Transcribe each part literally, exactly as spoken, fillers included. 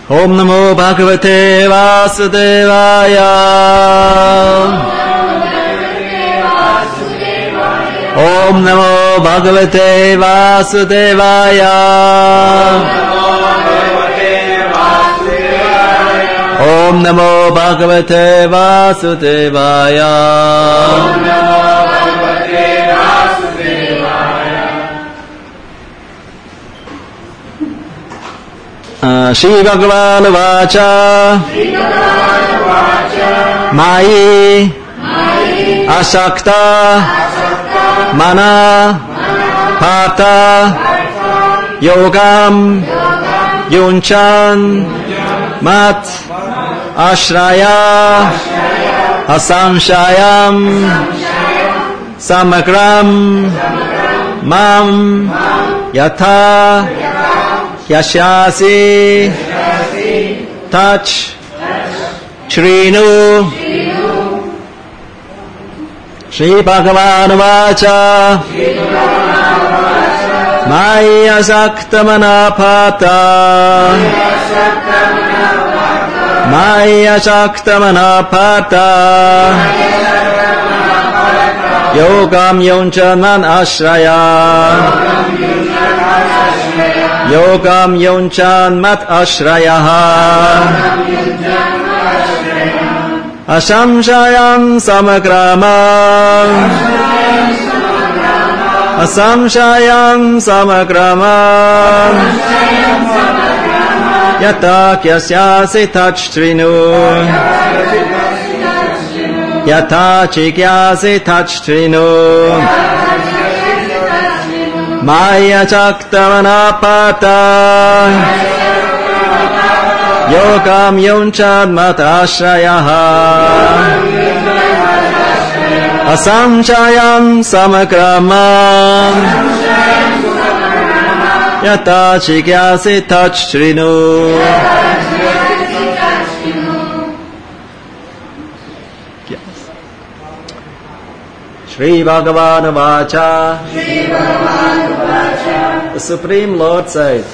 Om Namo Bhagavate Vasudevaya. Om Namo Bhagavate Vasudevaya. Om Namo Bhagavate Vasudevaya. Shri Bhagavan Vacha. Mai Asakta Mana Pata Yogam Yunchan Mat Ashraya Asamshayam Samagram Mam Yatha Yashyasi Tach Shrinu. Shri Bhagavan Vacha. Maya Sakta Manapata. Maya Sakta Manapata. Yogam Yonchanan Ashraya. Yogam Yonchan Mat Ashrayaha. Asamshayam Samagrama. Asamshayam Samagrama. Yata Kyasyasi Tachtrinu. Yata Chikyasi Tachtrinu. Maya Chaktamanapata. Yogam Yonchan Matashayaha. Asamshayam Samagrama. Yata Chikyasi Tachtrinu. Shri Bhagavan Vacha. The Supreme Lord said,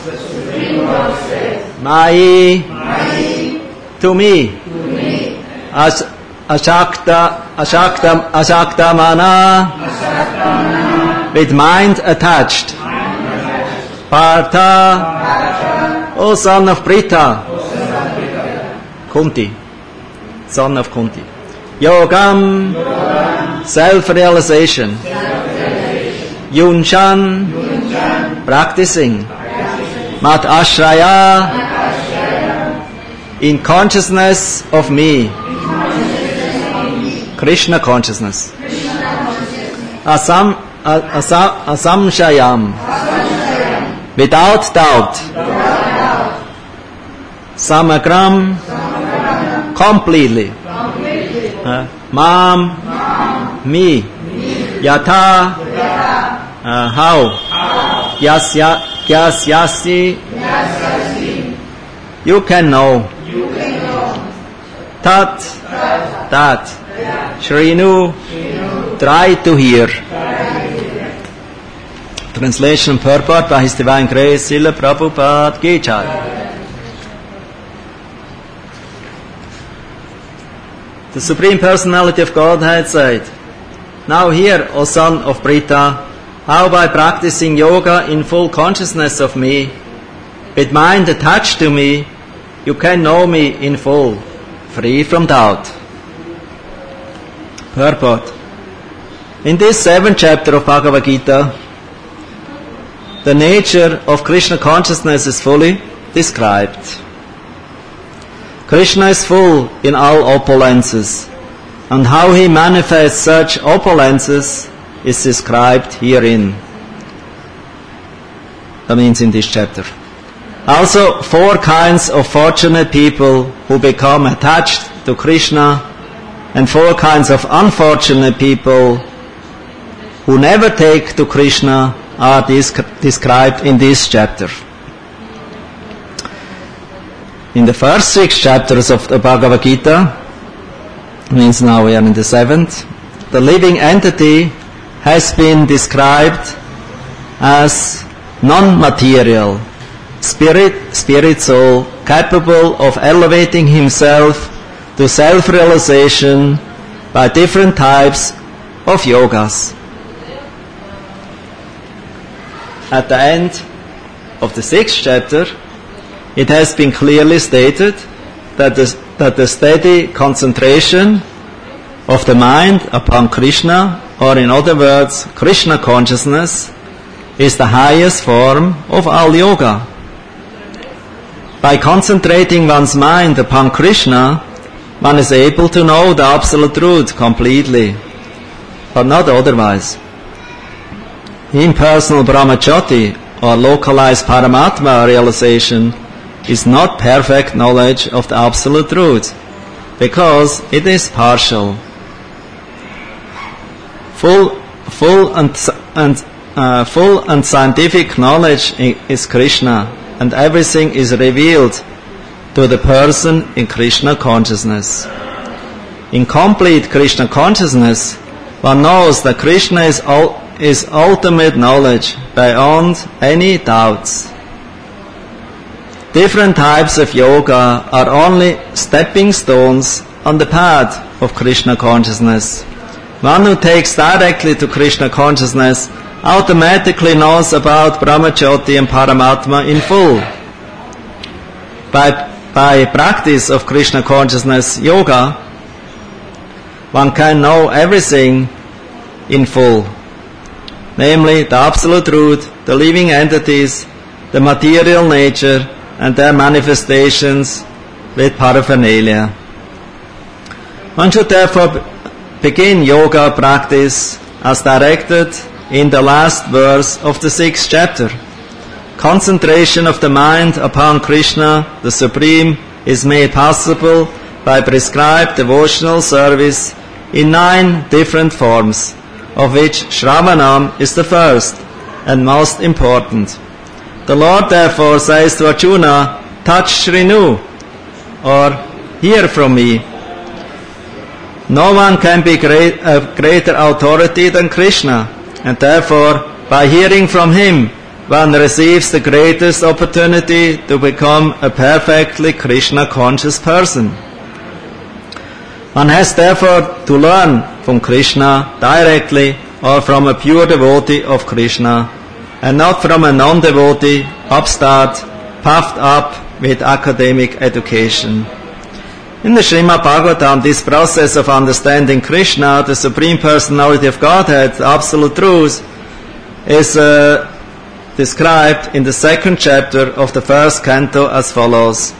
Mai, to me, As, Ashakta, Ashakta, Ashakta Mana, with mind attached, Partha, O son of Pritha, Kunti, son of Kunti, Yogam, self-realization, Yunchan, practicing, Mat Ashraya, in consciousness of me, Krishna consciousness, Asam, asam, Asamshayam, without doubt, Samagram, completely, uh, Mam, me, Yatha, uh, how, Yasya, Kyasyasi, you can know, Tat, that, Shrinu, try to hear. Translation and purport by His Divine Grace, Srila Prabhupada Ki Jai. The Supreme Personality of Godhead said, now hear, O son of Pritha, how by practicing yoga in full consciousness of me, with mind attached to me, you can know me in full, free from doubt. Purport. In this seventh chapter of Bhagavad Gita, the nature of Krishna consciousness is fully described. Krishna is full in all opulences, and how he manifests such opulences is described herein. That means in this chapter. Also, four kinds of fortunate people who become attached to Krishna, and four kinds of unfortunate people who never take to Krishna are described in this chapter. In the first six chapters of the Bhagavad Gita, means now we are in the seventh, the living entity has been described as non-material, spirit, spirit soul, capable of elevating himself to self-realization by different types of yogas. At the end of the sixth chapter, it has been clearly stated that the, that the steady concentration of the mind upon Krishna, or in other words, Krishna consciousness, is the highest form of all yoga. By concentrating one's mind upon Krishna, one is able to know the Absolute Truth completely, but not otherwise. Impersonal Brahmajyoti, or localized Paramatma realization, is not perfect knowledge of the Absolute Truth, because it is partial. Full, full and, and uh, full and scientific knowledge is Krishna, and everything is revealed to the person in Krishna consciousness. In complete Krishna consciousness, one knows that Krishna is, ul- is ultimate knowledge beyond any doubts. Different types of yoga are only stepping stones on the path of Krishna consciousness. One who takes directly to Krishna consciousness automatically knows about Brahmajyoti and Paramatma in full. By, by practice of Krishna consciousness yoga, one can know everything in full, namely the Absolute Truth, the living entities, the material nature, and their manifestations with paraphernalia. One should therefore begin yoga practice as directed in the last verse of the sixth chapter. Concentration of the mind upon Krishna, the Supreme, is made possible by prescribed devotional service in nine different forms, of which Shravanam is the first and most important. The Lord therefore says to Arjuna, touch Shrinu, or hear from me. No one can be great, a greater authority than Krishna, and therefore, by hearing from him, one receives the greatest opportunity to become a perfectly Krishna-conscious person. One has therefore to learn from Krishna directly or from a pure devotee of Krishna, and not from a non-devotee, upstart, puffed up with academic education. In the Srimad Bhagavatam, this process of understanding Krishna, the Supreme Personality of Godhead, the Absolute Truth, is uh, described in the second chapter of the first canto as follows.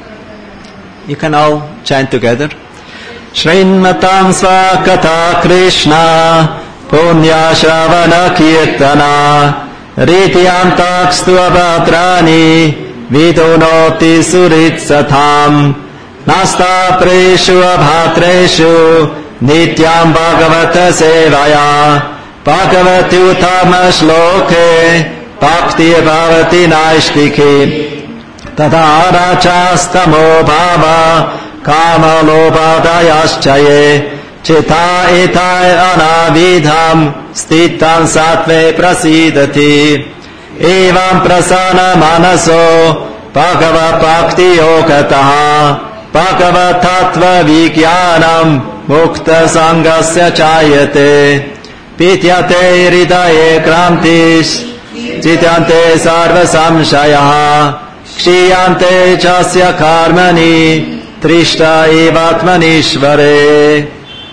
You can all chant together. Shrinmatam Svakata Krishna Punya Shravana Kirtana Rityantakstu Abhadrani Vidunoti Suritsatham Nasta Preshu Abhatreshu Nityam Bhagavata Sevaya Bhagavati Uttama Shloke Bhakti Bhavati Naishtiki Tada Rachastamo Bhava Kama Lobhadayaschaye Chita Itai Anavidham Stitam Sattve Prasidati Evam Prasana Manaso Bhagava Bhakti Yogataha Bhagava Tattva Vijnanam Mukta Sangasya Chayate Pityate Hridaye Krantish Chityante Sarva Samshayaha Kshiyante Chasya Karmani Trishta Evatmanishvare.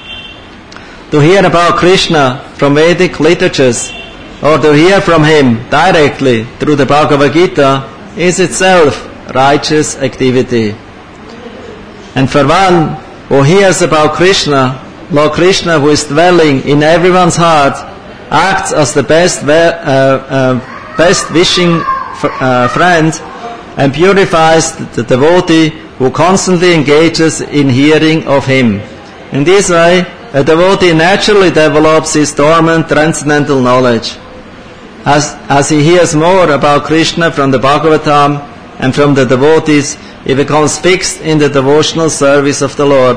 To hear about Krishna from Vedic literatures, or to hear from him directly through the Bhagavad Gita, is itself righteous activity. And for one who hears about Krishna, Lord Krishna, who is dwelling in everyone's heart, acts as the best uh, uh, best wishing uh, friend and purifies the devotee who constantly engages in hearing of him. In this way, a devotee naturally develops his dormant transcendental knowledge. As, as he hears more about Krishna from the Bhagavatam and from the devotees, he becomes fixed in the devotional service of the Lord.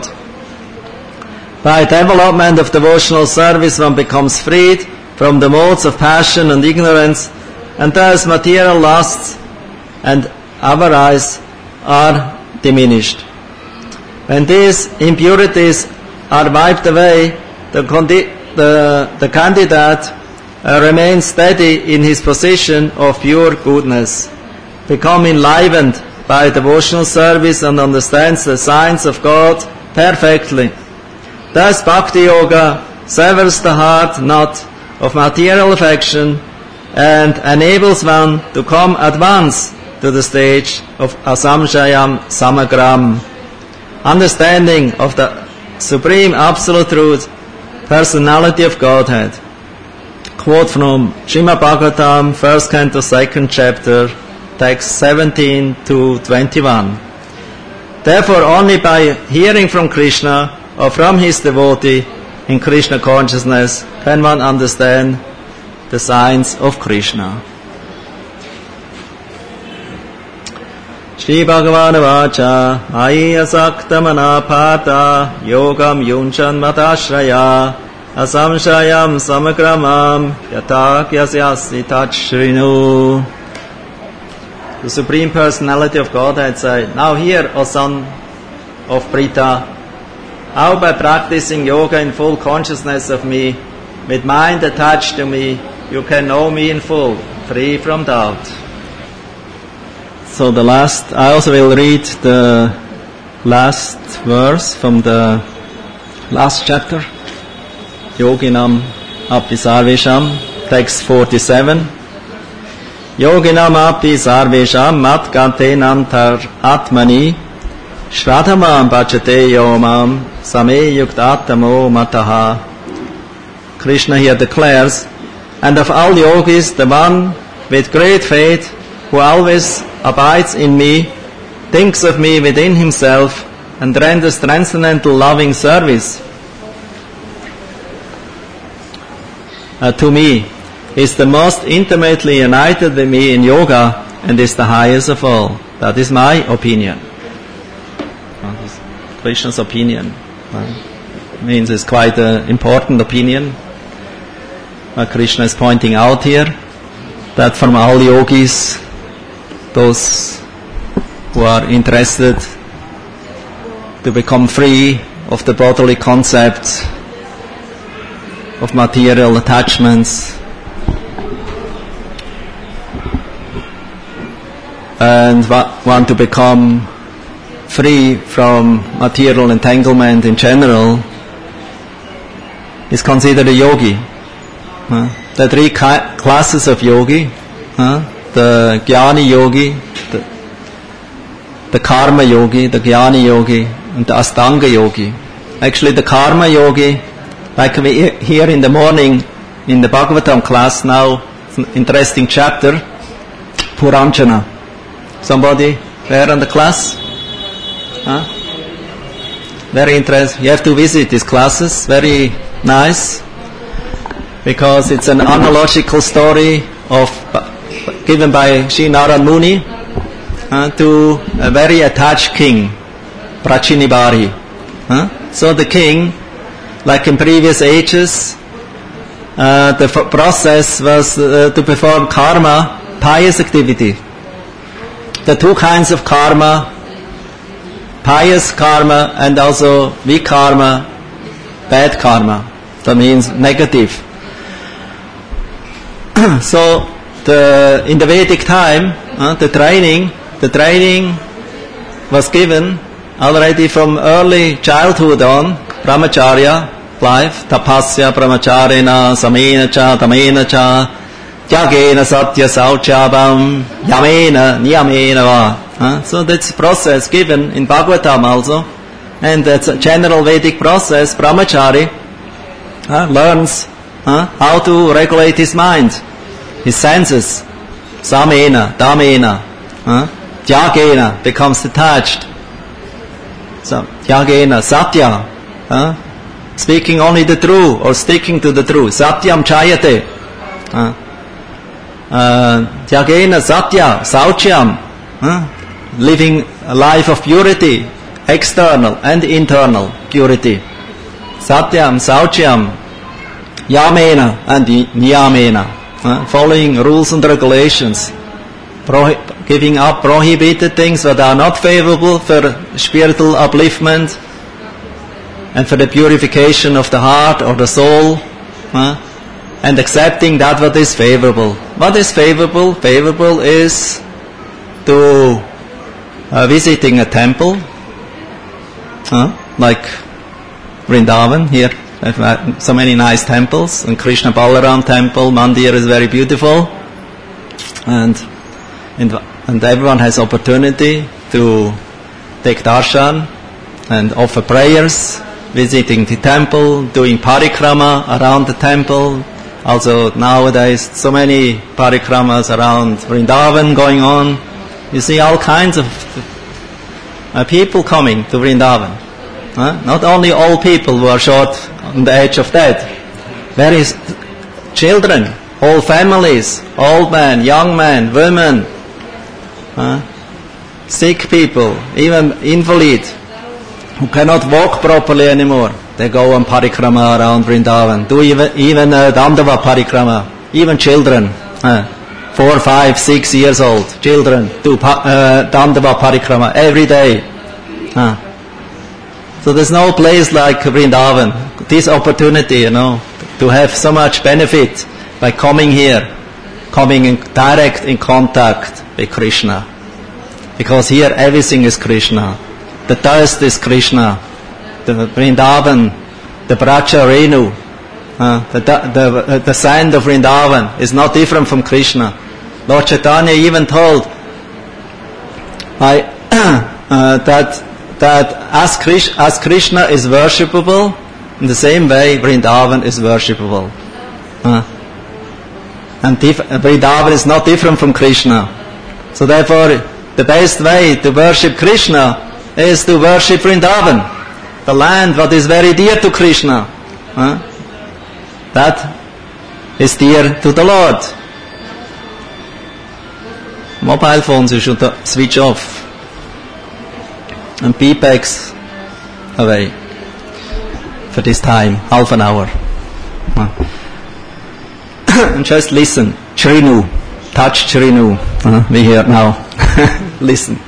By development of devotional service, one becomes freed from the modes of passion and ignorance, and thus material lusts, and avarice are diminished. When these impurities are wiped away, the, condi- the, the candidate uh, remains steady in his position of pure goodness, become enlivened by devotional service and understands the signs of God perfectly. Thus Bhakti Yoga severs the hard knot of material affection and enables one to come at once to the stage of asamshayam samagram, understanding of the supreme absolute truth, personality of Godhead. Quote from Srimad Bhagavatam, first canto, second chapter, text seventeen to twenty-one. Therefore, only by hearing from Krishna or from his devotee in Krishna consciousness can one understand the signs of Krishna. Shri Bhagavan Vacha Maya Saktamana Pata Yogam Yunchan Matashraya Asamshayam Samagramam Yatak Yasyasi Tachrinu. The Supreme Personality of Godhead said, now hear, O son of Pritha, how by practicing yoga in full consciousness of me, with mind attached to me, you can know me in full, free from doubt. So the last, I also will read the last verse from the last chapter. Yoginam api sarvesham, text forty-seven. Yoginam api sarvesham mat kantenam tar atmani shradhamam bhajate yomam same yuktatamo mataha. Krishna here declares, and of all yogis, the one with great faith, who always abides in me, thinks of me within himself, and renders transcendental loving service uh, to me, is the most intimately united with me in yoga, and is the highest of all. That is my opinion. Uh, Krishna's opinion. Uh, means it's quite an important opinion. Uh, Krishna is pointing out here that from all yogis, those who are interested to become free of the bodily concepts, of material attachments, and want to become free from material entanglement in general, is considered a yogi. Uh, there are three ki- classes of yogi. Uh, the Jnani yogi, the, the Karma yogi, the Jnani yogi, and the Astanga yogi. Actually, the Karma yogi, like we hear in the morning in the Bhagavatam class now, it's an interesting chapter, Puranjana. Somebody there in the class? Huh? Very interesting. You have to visit these classes. Very nice. Because it's an analogical story of given by Sri Narad Muni uh, to a very attached king, Prachinibari. Uh, so the king, like in previous ages, uh, the f- process was uh, to perform karma, pious activity. The two kinds of karma, pious karma and also vikarma, bad karma. That means negative. So the, in the Vedic time, uh, the training, the training was given already from early childhood on, brahmacharya life, tapasya brahmacharena, samena cha, tamena cha, tyagena satya sauchabam, yamena, niyamena va. Uh, so that's process given in Bhagavatam also, and that's a general Vedic process. Brahmachari uh, learns uh, how to regulate his mind, his senses. Samena, damena, uh, tyagena becomes detached. So tyagena, satya, uh, speaking only the truth or sticking to the truth. Satyam chayate. Uh, uh, tyagena satya, sauchyam, uh, living a life of purity, external and internal purity. Satyam, sauchyam, yamena and niyamena. Uh, following rules and regulations. pro- giving up prohibited things that are not favorable for spiritual upliftment and for the purification of the heart or the soul, uh, and accepting that what is favorable. What is favorable? Favorable is to uh, visiting a temple, uh, like Vrindavan here. I've so many nice temples, and Krishna Balaram temple, Mandir is very beautiful, and and everyone has opportunity to take darshan and offer prayers, visiting the temple, doing parikrama around the temple. Also nowadays, so many parikramas around Vrindavan going on. You see all kinds of uh, people coming to Vrindavan. Huh? Not only old people who are short on the edge of death. There is children, whole families, old men, young men, women, huh? sick people, even invalid who cannot walk properly anymore. They go on parikrama around Vrindavan. Do even even uh, Dandava parikrama. Even children, uh, four, five, six years old children do pa- uh, Dandava parikrama every day. Uh. So there's no place like Vrindavan. This opportunity, you know, to have so much benefit by coming here, coming in direct in contact with Krishna. Because here everything is Krishna. The dust is Krishna. The Vrindavan, the Braja Renu, uh, the, the, the sand of Vrindavan is not different from Krishna. Lord Chaitanya even told I, uh, that that as Krishna, as Krishna is worshipable, in the same way Vrindavan is worshipable. Uh, and dif- Vrindavan is not different from Krishna. So therefore, the best way to worship Krishna is to worship Vrindavan, the land that is very dear to Krishna. Uh, that is dear to the Lord. Mobile phones you should switch off. And beepbags away for this time, half an hour. And just listen. Shrinu. Touch Shrinu. Uh, we hear now. Listen.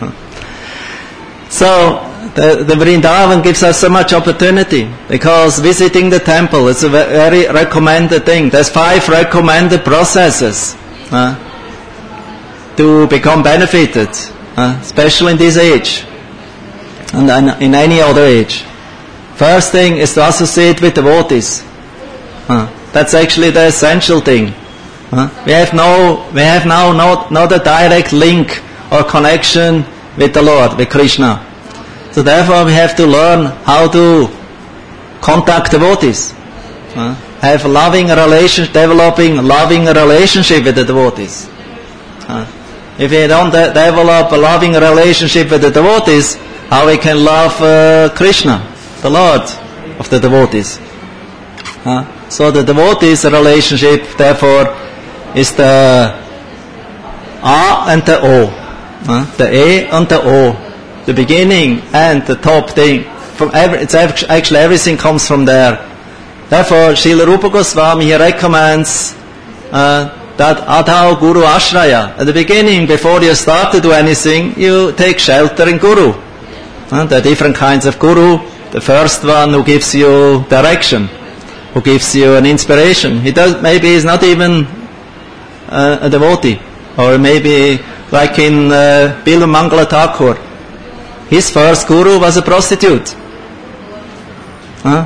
So, the, the Vrindavan gives us so much opportunity, because visiting the temple is a very recommended thing. There's five recommended processes uh, to become benefited, uh, especially in this age. And in any other age. First thing is to associate with devotees. Uh, that's actually the essential thing. Uh, we have no, we have now not, not a direct link or connection with the Lord, with Krishna. So therefore we have to learn how to contact devotees. Uh, have a loving relation, developing a loving relationship with the devotees. Uh, if we don't de- develop a loving relationship with the devotees, how we can love uh, Krishna, the Lord of the devotees. Uh, so the devotees relationship, therefore, is the A and the O. Uh, the A and the O. The beginning and the top thing. From every, it's actually everything comes from there. Therefore, Srila Rupa Goswami, he recommends uh, that Adhau Guru Ashraya. At the beginning, before you start to do anything, you take shelter in Guru. Uh, there are different kinds of guru. The first one who gives you direction, who gives you an inspiration. He does, maybe he's not even uh, a devotee, or maybe like in uh, Bilu Mangala Thakur, his first guru was a prostitute. Uh,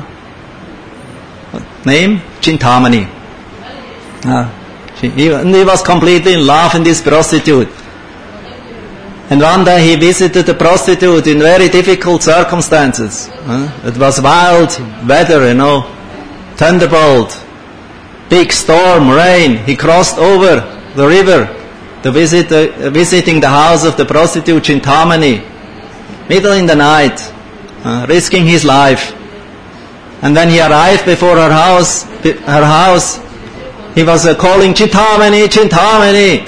name? Chintamani. Uh, she, he, and he was completely in love in this prostitute. And one day he visited a prostitute in very difficult circumstances. Uh, it was wild weather, you know, thunderbolt, big storm, rain. He crossed over the river to visit, uh, visiting the house of the prostitute Chintamani, middle in the night, uh, risking his life. And when he arrived before her house, her house, he was uh, calling Chintamani, Chintamani.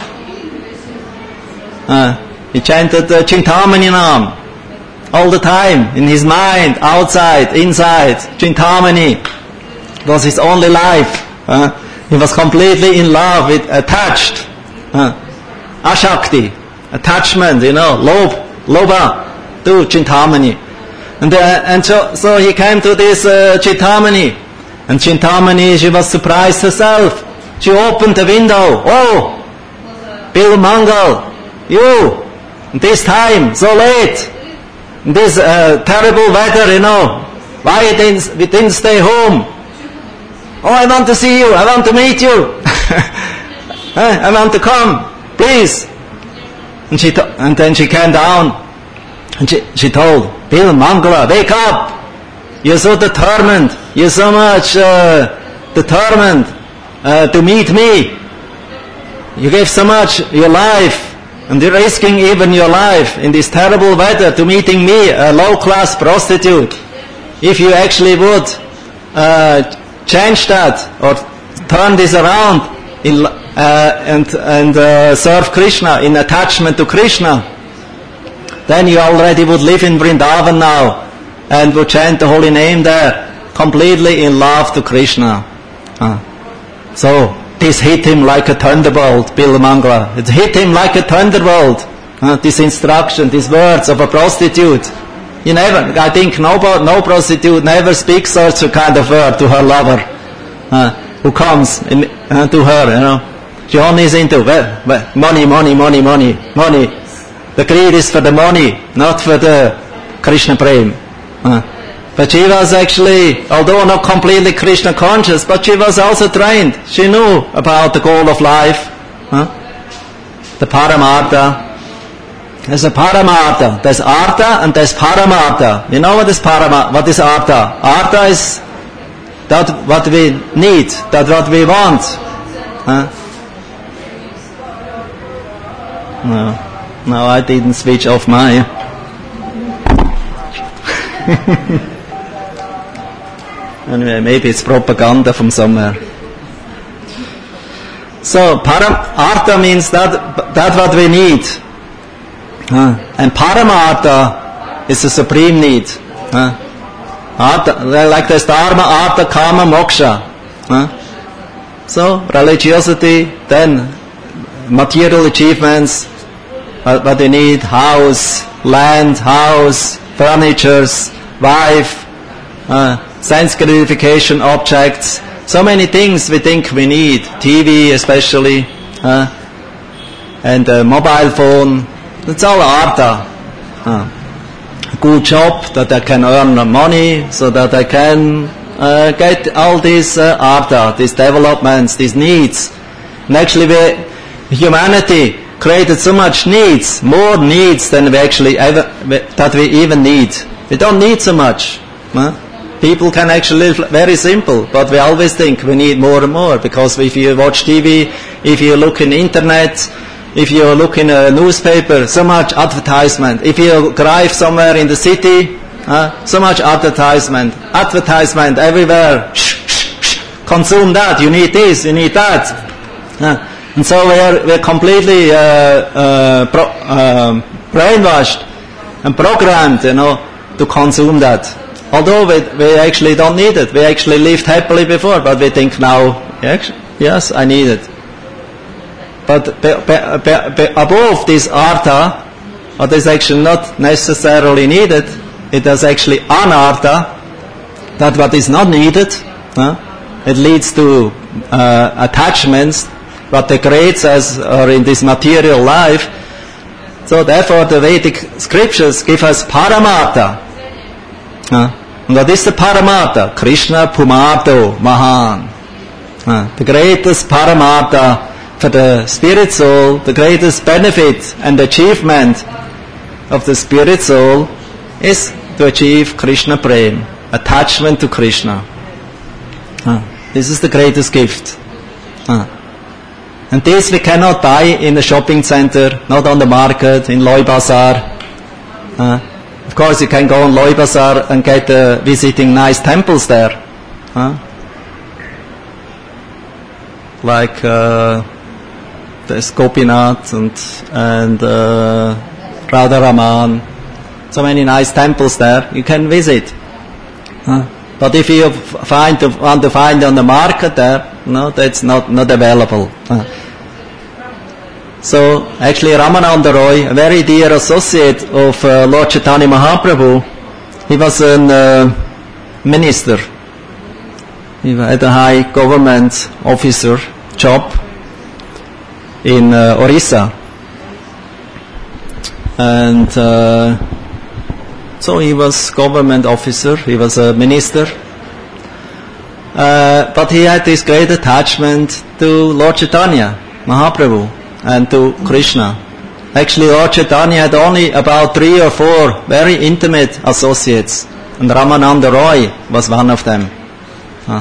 Uh, He chanted the Chintamani Nam all the time, in his mind, outside, inside. Chintamani was his only life. Uh, he was completely in love, with, attached. Uh, Ashakti, attachment, you know, lob, lobha, to Chintamani. And, uh, and so, so he came to this uh, Chintamani. And Chintamani, she was surprised herself. She opened the window. Oh, Bill Mangal, you, this time, so late, this uh, terrible weather, you know, why you didn't, we didn't stay home? Oh, I want to see you, I want to meet you. I want to come, please. And she, to- and then she came down, and she, she told, Bill Mangala, wake up! You're so determined, you're so much uh, determined uh, to meet me. You gave so much your life, and you're risking even your life in this terrible weather to meeting me, a low-class prostitute. If you actually would uh, change that, or turn this around, in, uh, and, and uh, serve Krishna, in attachment to Krishna, then you already would live in Vrindavan now, and would chant the holy name there, completely in love to Krishna. Uh, so, this hit him like a thunderbolt, Bill Mangala. It hit him like a thunderbolt. Uh, this instruction, these words of a prostitute. You never, I think no, no prostitute never speaks such a kind of word to her lover, uh, who comes in, uh, to her, you know. She only is into, well, well, money, money, money, money, money. The greed is for the money, not for the Krishna Prem. Uh, but she was actually, although not completely Krishna conscious, but she was also trained. She knew about the goal of life, uh, the Paramartha. There's a Paramartha, there's Artha and there's Paramartha. You know what is Paramartha? What is Artha? Artha is that what we need, that what we want. Uh, no, no, I didn't switch off my. Anyway, maybe it's propaganda from somewhere. So, param, artha means that, that what we need. Uh, and paramartha is the supreme need. Uh, artha, like there's dharma, artha, kama, moksha. Uh, so, religiosity, then material achievements, uh, what we need, house, land, house, furnitures, wife, uh, sense gratification objects, so many things we think we need, T V especially, uh, and uh, mobile phone, that's all artha. Uh, a good job that I can earn money, so that I can uh, get all these uh, artha, these developments, these needs. And actually we, humanity created so much needs, more needs than we actually ever, that we even need. We don't need so much. Huh? People can actually live very simple, but we always think we need more and more, because if you watch T V, if you look in internet, if you look in a newspaper, so much advertisement. If you drive somewhere in the city, uh, so much advertisement. Advertisement everywhere. Shh, shh, shh. Consume that, you need this, you need that. Uh, and so we are, we are completely uh, uh, pro, uh, brainwashed and programmed, you know, to consume that. Although we, we actually don't need it. We actually lived happily before, but we think now, yes, I need it. But be, be, be, be above this artha, what is actually not necessarily needed, it is actually anartha, that what is not needed, huh? It leads to uh, attachments, what degrades us or in this material life. So therefore the Vedic scriptures give us paramartha. Uh, and what is the paramartha? Krishna Pumartho Mahan. Uh, the greatest paramartha for the spirit soul, the greatest benefit and achievement of the spirit soul is to achieve Krishna Prem, attachment to Krishna. Uh, this is the greatest gift. Uh, and this we cannot buy in a shopping center, not on the market, in Loy Bazaar. Uh, Of course, you can go on Loy Bazaar and get uh, visiting nice temples there, huh? Like uh, there's Gopinath and and uh, Radharaman, so many nice temples there. You can visit, huh? But if you find to, want to find on the market there, no, that's not not available. Huh? So actually Ramananda Roy, a very dear associate of uh, Lord Chaitanya Mahaprabhu, he was a uh, minister. He had a high government officer job in uh, Orissa. And uh, so he was government officer, he was a minister. Uh, but he had this great attachment to Lord Chaitanya Mahaprabhu and to Krishna. Actually, Lord Chaitanya had only about three or four very intimate associates, and Ramananda Roy was one of them. Huh.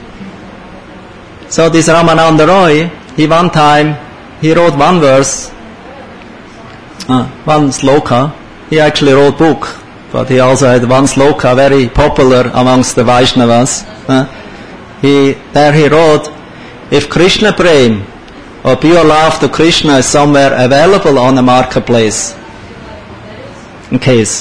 So this Ramananda Roy, he one time, he wrote one verse, uh, one sloka. He actually wrote book, but he also had one sloka, very popular amongst the Vaishnavas. Uh, he, there he wrote, if Krishna Prem, or pure love to Krishna is somewhere available on the marketplace, in case.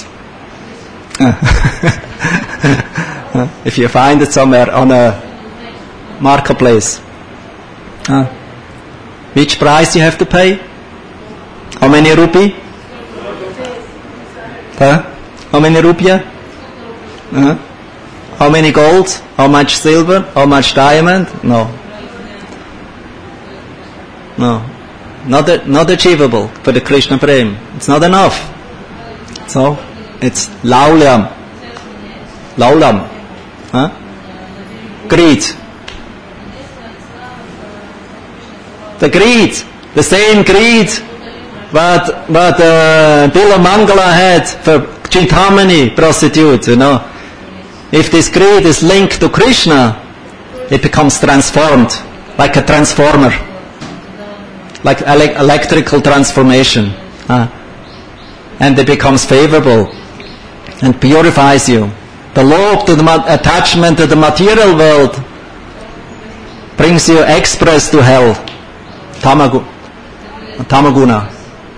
If you find it somewhere on a marketplace, uh, which price you have to pay? How many rupee? Huh? How many rupiah? Uh, how many gold? How much silver? How much diamond? No. No, not a, not achievable for the Krishna Prem. It's not enough. So it's laulam, laulam, huh? Greed. The greed, the same greed what what uh, Bila Mangala had for Chintamani prostitute. You know, if this greed is linked to Krishna, it becomes transformed like a transformer. Like ele- electrical transformation, uh, and it becomes favorable and purifies you. The law to the ma- attachment to the material world brings you express to hell, tamagu, tamaguna.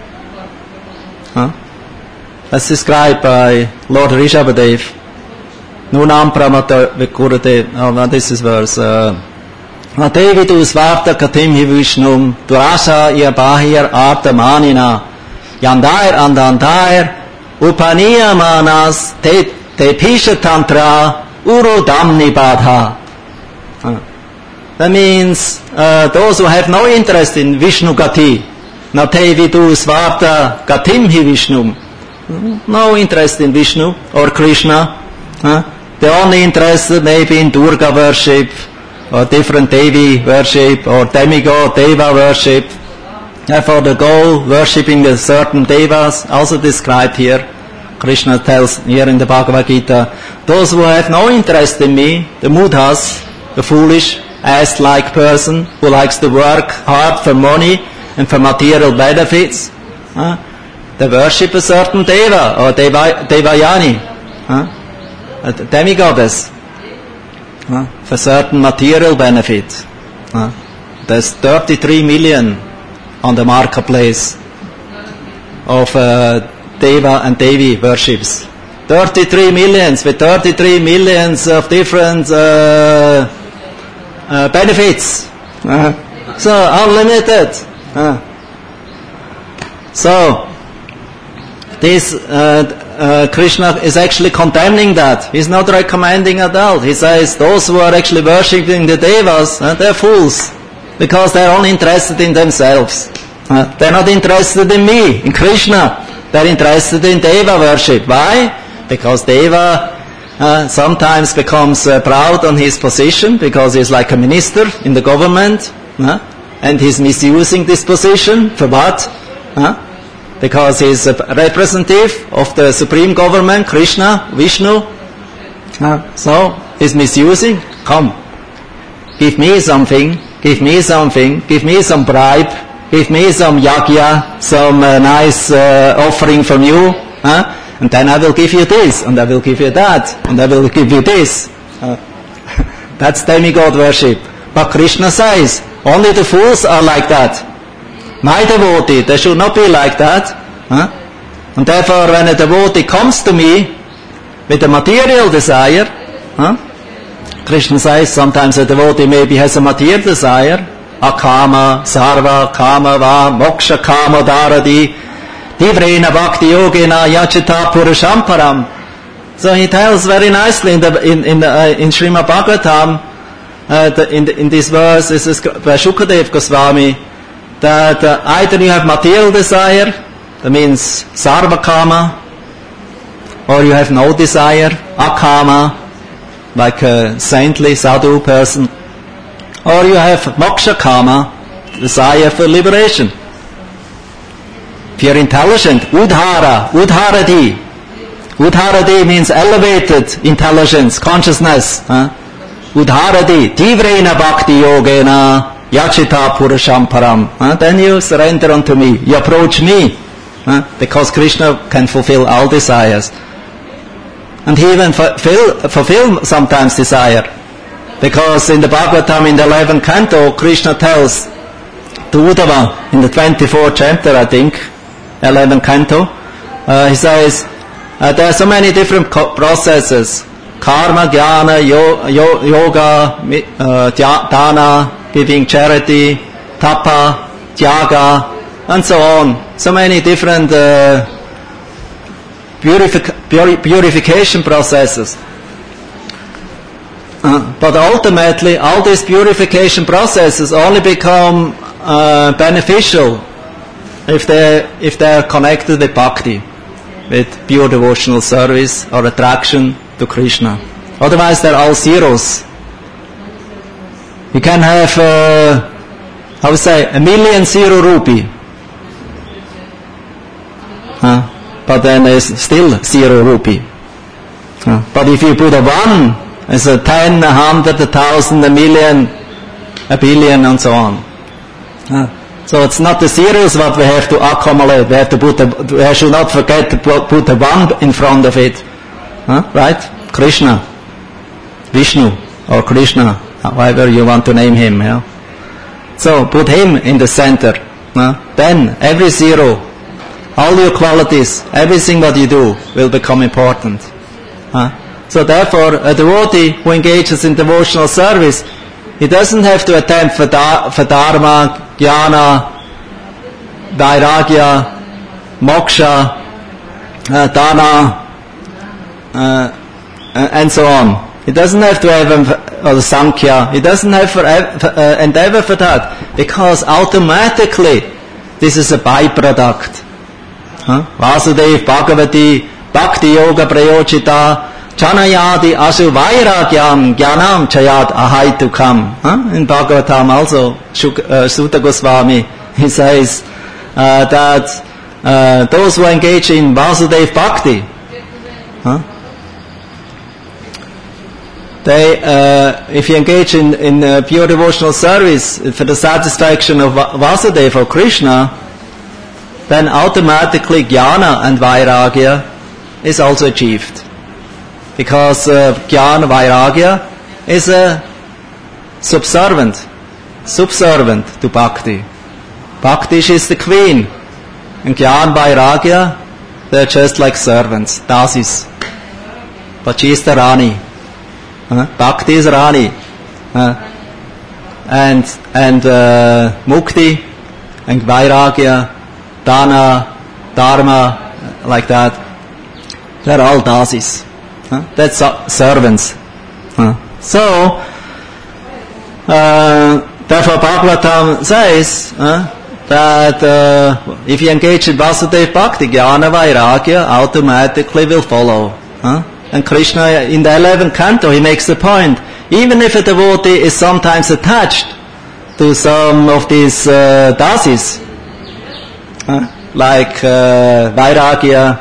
Huh? That's described by Lord Rishabhadev. Nunam pramata vikurate. Oh, this is verse. Uh, Devi tu svarta katim hi vishnum durasa ir bahir artamanina yandair andandair upaniya manas te te pisha tantra uru damni badha. That means uh, those who have no interest in Vishnu Gati, na Devi tu svarta katim hi vishnum, no interest in Vishnu or Krishna. Huh? They're only interested maybe in Durga worship, or different Devi worship, or demigod Deva worship. Therefore the goal, worshipping the certain Devas, also described here. Krishna tells here in the Bhagavad Gita, those who have no interest in me, the mudhas, the foolish, ass-like person who likes to work hard for money and for material benefits, uh, they worship a certain Deva, or Deva, Devayani, uh, a demigoddess. Uh, for certain material benefit. Uh, there's thirty-three million on the marketplace of uh, Deva and Devi worships. thirty-three millions with thirty-three millions of different uh, uh, benefits. Uh, so unlimited. Uh, so this uh, Uh, Krishna is actually condemning that. He's not recommending at all. He says those who are actually worshipping the Devas, uh, they're fools, because they're only interested in themselves. Uh, they're not interested in me, in Krishna. They're interested in Deva worship. Why? Because Deva uh, sometimes becomes uh, proud on his position, because he's like a minister in the government, uh, and he's misusing this position. For what? Uh, Because he is a representative of the supreme government, Krishna, Vishnu. Uh, so, he's misusing. Come, give me something, give me something, give me some bribe, give me some yagya, some uh, nice uh, offering from you, uh, and then I will give you this, and I will give you that, and I will give you this. Uh, that's demigod worship. But Krishna says, only the fools are like that. My devotee, they should not be like that. Huh? And therefore, when a devotee comes to me with a material desire, huh? Krishna says sometimes a devotee maybe has a material desire, akama, sarva, kama, va, moksha, kama, dharadi, divrena, bhakti, yogena, yachita, purushamparam. So he tells very nicely in the, in, in, the, uh, in Srimad Bhagavatam, uh, the, in, the, in this verse, this is by Shukadev Goswami, that uh, either you have material desire, that means sarva kama, or you have no desire, akama, like a saintly sadhu person, or you have moksha kama, desire for liberation. If you're intelligent, udhara, udharati. Udharati means elevated intelligence, consciousness. Huh? Udharati, tivrena bhakti yogena, yachita purusham param. Huh? Then you surrender unto me, you approach me, huh? Because Krishna can fulfill all desires. And he even fulfill, fulfill sometimes desire. Because in the Bhagavatam, in the eleventh canto, Krishna tells to Uddhava, in the twenty-fourth chapter, I think, eleventh canto, uh, he says, uh, there are so many different co- processes. Karma, jnana, yo, yo, yoga, uh, dana, giving charity, tapa, tyaga, and so on. So many different uh, purific- puri- purification processes. Uh, but ultimately, all these purification processes only become uh, beneficial if they if they are connected with bhakti, with pure devotional service or attraction to Krishna. Otherwise, they're all zeros. You can have, uh, how would say, a million zero rupee, uh, but then there's still zero rupee. Uh, but if you put a one, it's a ten, a hundred, a thousand, a million, a billion, and so on. Uh, so it's not the zeros what we have to accumulate. We have to put a, we should not forget to put a one in front of it. Uh, right? Krishna, Vishnu, or Krishna, however you want to name him. Yeah? So put him in the center. Uh, then every zero, all your qualities, everything that you do will become important. Uh, So therefore, a devotee who engages in devotional service, he doesn't have to attempt for, da- for dharma, jnana, vairagya, moksha, uh, dana, uh, and so on. He doesn't have to have um, or sankhya. He doesn't have for, uh, endeavor for that, because automatically this is a byproduct. Huh? Vasudev Bhagavati Bhakti Yoga Prayochita Chanayadi asu vairagyam jnanam chayat ahaitukam. Huh? In Bhagavatam also, Shuk, uh, Sutta Goswami, he says uh, that uh, those who engage in Vasudev Bhakti, huh? they, uh, if you engage in, in uh, pure devotional service for the satisfaction of Vasudeva or Krishna, then automatically jnana and vairagya is also achieved. Because uh, jnana, vairagya is a subservient, subservient to bhakti. Bhakti is the queen, and jnana, vairagya, they're just like servants, dasis. But she is the Rani. Huh? Bhakti is Rani. Uh, and and uh, mukti and vairagya, dana, dharma, like that, they're all dasis. Huh? That's uh, servants. Huh? So, uh, therefore Bhagavatam says uh, that uh, if you engage in Vasudeva Bhakti, jnana, vairagya automatically will follow. Huh? And Krishna, in the eleventh canto, he makes the point, even if a devotee is sometimes attached to some of these uh, dasis, uh, like uh, vairagya,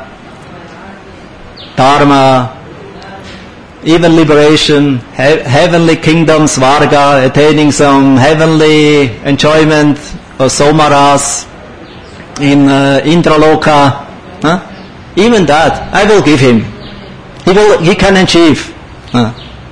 dharma, even liberation, he- heavenly kingdom, svarga, attaining some heavenly enjoyment, or somaras, in uh, Indraloka, huh? Even that, I will give him. He will, he can achieve. Huh?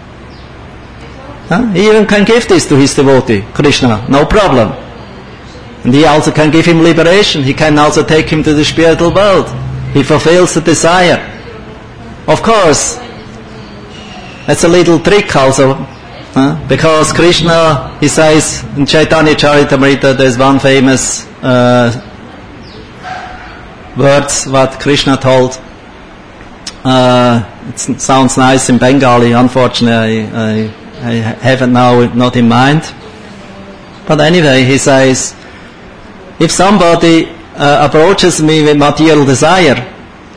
Huh? He even can give this to his devotee, Krishna, no problem. And he also can give him liberation. He can also take him to the spiritual world. He fulfills the desire. Of course, that's a little trick also. Huh? Because Krishna, he says in Chaitanya Charitamrita, there's one famous uh, words what Krishna told. Uh, it sounds nice in Bengali. Unfortunately, I, I, I have it now not in mind. But anyway, he says, if somebody uh, approaches me with material desire,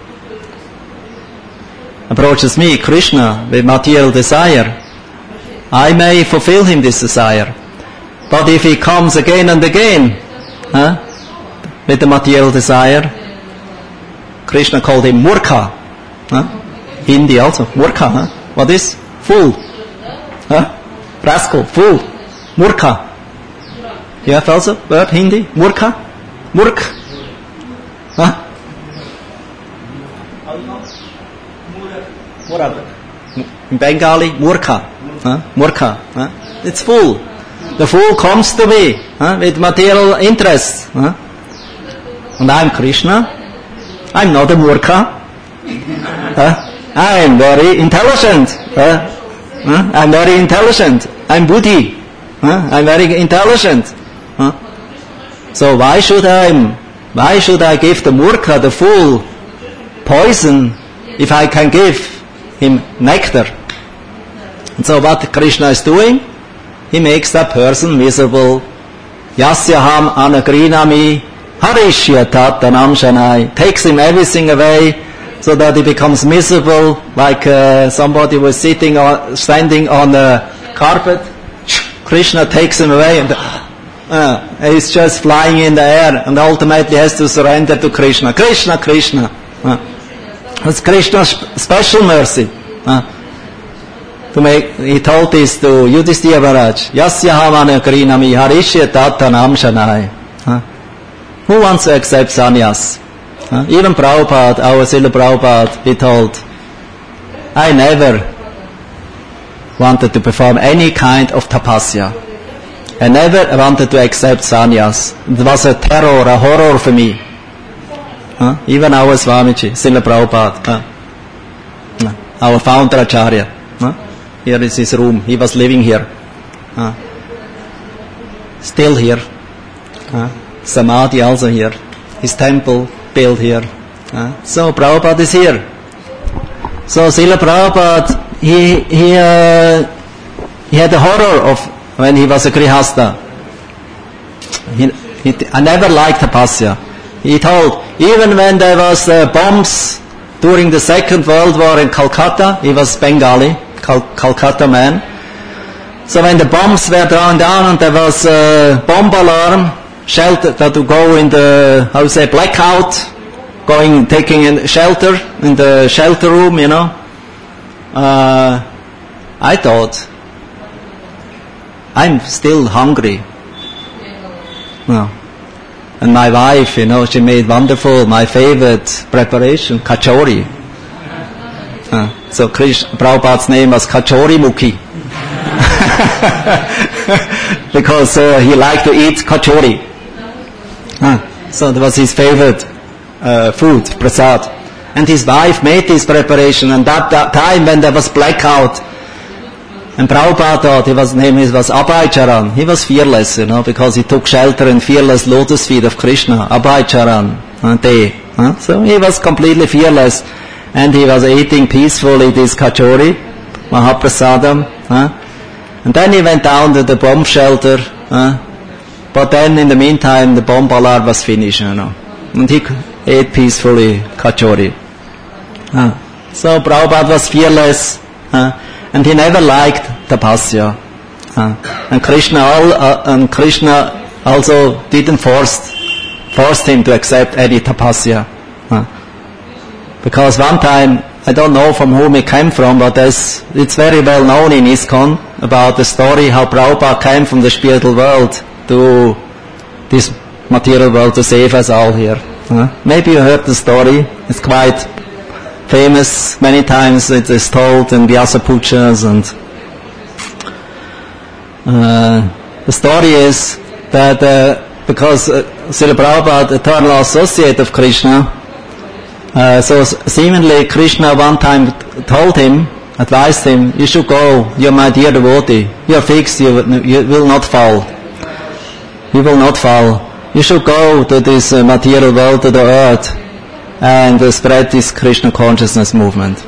approaches me, Krishna, with material desire, I may fulfill him this desire. But if he comes again and again, huh, with the material desire, Krishna called him Murkha. Huh? Hindi also, Murkha. Huh? What is? Fool. Huh? Rascal, fool. Murkha. You have also word Hindi? Murkha? Murk. Huh? In Bengali, Murkha. Huh? Murkha. Huh? It's fool. The fool comes to me huh? with material interests. Huh? And I'm Krishna. I'm not a Murkha. Huh? I'm very intelligent. Huh? Huh? I'm very intelligent. I'm Buddhi. Huh? I'm very intelligent. Huh? So why should I, why should I give the Murkha, the fool, poison if I can give him nectar? And so what Krishna is doing? He makes that person miserable. Yasyaham anagrinami harishyatat tanamshanai. Takes him everything away so that he becomes miserable, like uh, somebody was sitting on, standing on a carpet. Krishna takes him away and uh, he's just flying in the air and ultimately has to surrender to Krishna. Krishna, Krishna. Uh, that's Krishna's special mercy. Uh, to make, he told this to Yudhishthira Maharaj. Yasyaham anagrinami harishyatat tanamshanai. Who wants to accept sannyas? Uh, even Prabhupada, our Srila Prabhupada, he told, I never wanted to perform any kind of tapasya. I never wanted to accept sannyas. It was a terror, a horror for me. Uh, even our Swamiji, Srila Prabhupada, uh, our founder Acharya. Uh, here is his room. He was living here. Uh, still here. Uh, Samadhi also here. His temple built here. Uh, so Prabhupada is here. So Srila Prabhupada, he he uh, he had the horror of when he was a Grihastha. He, he, I never liked tapasya. He told, even when there was uh, bombs during the Second World War in Calcutta, he was Bengali, Cal- Calcutta man. So when the bombs were thrown down and there was a bomb alarm, shelter, that to go in the, how to say, blackout, going, taking in shelter, in the shelter room, you know. Uh, I thought, I'm still hungry. No. And my wife, you know, she made wonderful, my favorite preparation, kachori. Uh, so Krishna, Prabhupada's name was Kachori Mukhi. Because uh, he liked to eat kachori. Uh, so that was his favorite uh, food, prasad. And his wife made this preparation, and that, that time when there was blackout, and Prabhupada thought he was, name was Abhay Charan. He was fearless, you know, because he took shelter in fearless lotus feet of Krishna, Abhay Charan, uh, they, uh, so he was completely fearless, and he was eating peacefully this kachori, Mahaprasadam, uh, and then he went down to the bomb shelter, uh, but then in the meantime the bomb alarm was finished, you know, and he ate peacefully kachori. Uh, so Prabhupada was fearless, uh, and he never liked tapasya. Uh, and Krishna all, uh, and Krishna also didn't force forced him to accept any tapasya. Uh, because one time, I don't know from whom it came from, but it's very well known in ISKCON about the story how Prabhupada came from the spiritual world to this material world to save us all here. Uh, maybe you heard the story. It's quite famous. Many times it is told in Vyasa Pujas, and uh, the story is that uh, because uh, Srila Prabhupada, eternal associate of Krishna, uh, so seemingly Krishna one time told him, advised him, you should go, you're my dear devotee, you're fixed, you, you will not fall. You will not fall. You should go to this uh, material world, to the earth, and uh, spread this Krishna consciousness movement.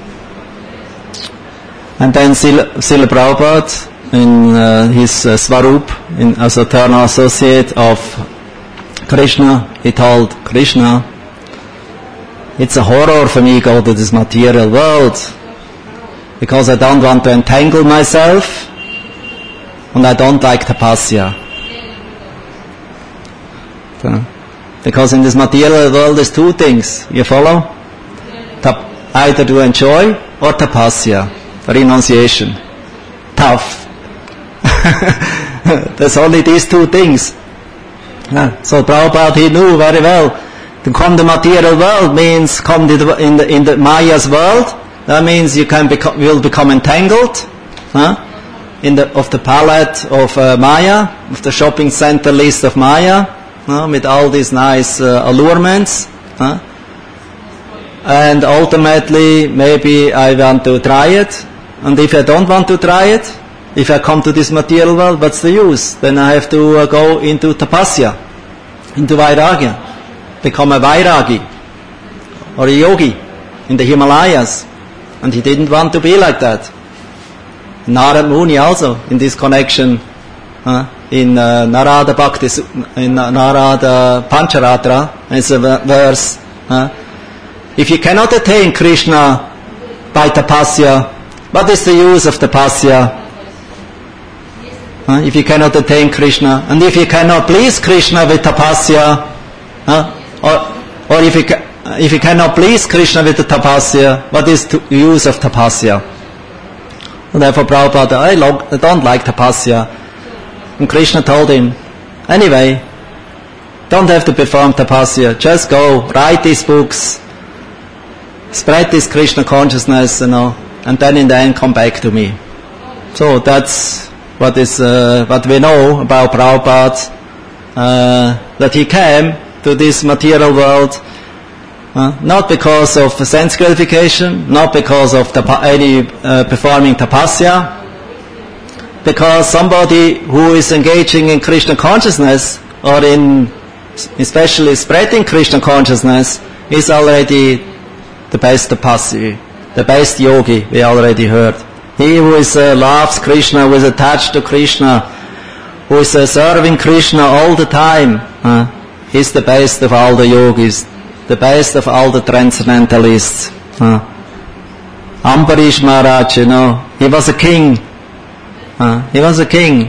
And then Srila Prabhupada, in uh, his uh, Swarup, in, as eternal associate of Krishna, he told Krishna, it's a horror for me to go to this material world, because I don't want to entangle myself, and I don't like tapasya. So, because in this material world there's two things, you follow? Tap, either to enjoy or tapasya, renunciation. Tough. There's only these two things. Yeah. So Prabhupada, he knew very well, to come to the material world means come to the, in the in the Maya's world. That means you can become, will become entangled, huh? In the of the palette of uh, Maya, of the shopping center list of Maya, huh? With all these nice uh, allurements, huh? And ultimately, maybe I want to try it, and if I don't want to try it, if I come to this material world, what's the use? Then I have to uh, go into tapasya, into vairagya, become a vairagi, or a yogi, in the Himalayas. And he didn't want to be like that. Narad Muni also, in this connection, uh, in uh, Narada Bhakti, in Narada Pancharatra, it's a verse, uh, if you cannot attain Krishna by tapasya, what is the use of tapasya? Uh, if you cannot attain Krishna, and if you cannot please Krishna with tapasya, uh, or, or if you ca- if you cannot please Krishna with the tapasya, what is the use of tapasya? And therefore Prabhupada, I, lo- I don't like tapasya. And Krishna told him, anyway, don't have to perform tapasya, just go, write these books, spread this Krishna consciousness, you know, and then in the end come back to me. So that's what is uh, what we know about Prabhupada, uh, that he came to this material world uh, not because of sense gratification, not because of tapa- any uh, performing tapasya, because somebody who is engaging in Krishna consciousness, or in especially spreading Krishna consciousness, is already the best tapasya, the best yogi, we already heard. He who is, uh, loves Krishna, who is attached to Krishna, who is uh, serving Krishna all the time, uh, is the best of all the yogis, the best of all the transcendentalists. Uh. Ambarish Maharaj, you know, he was a king. Uh, he was a king,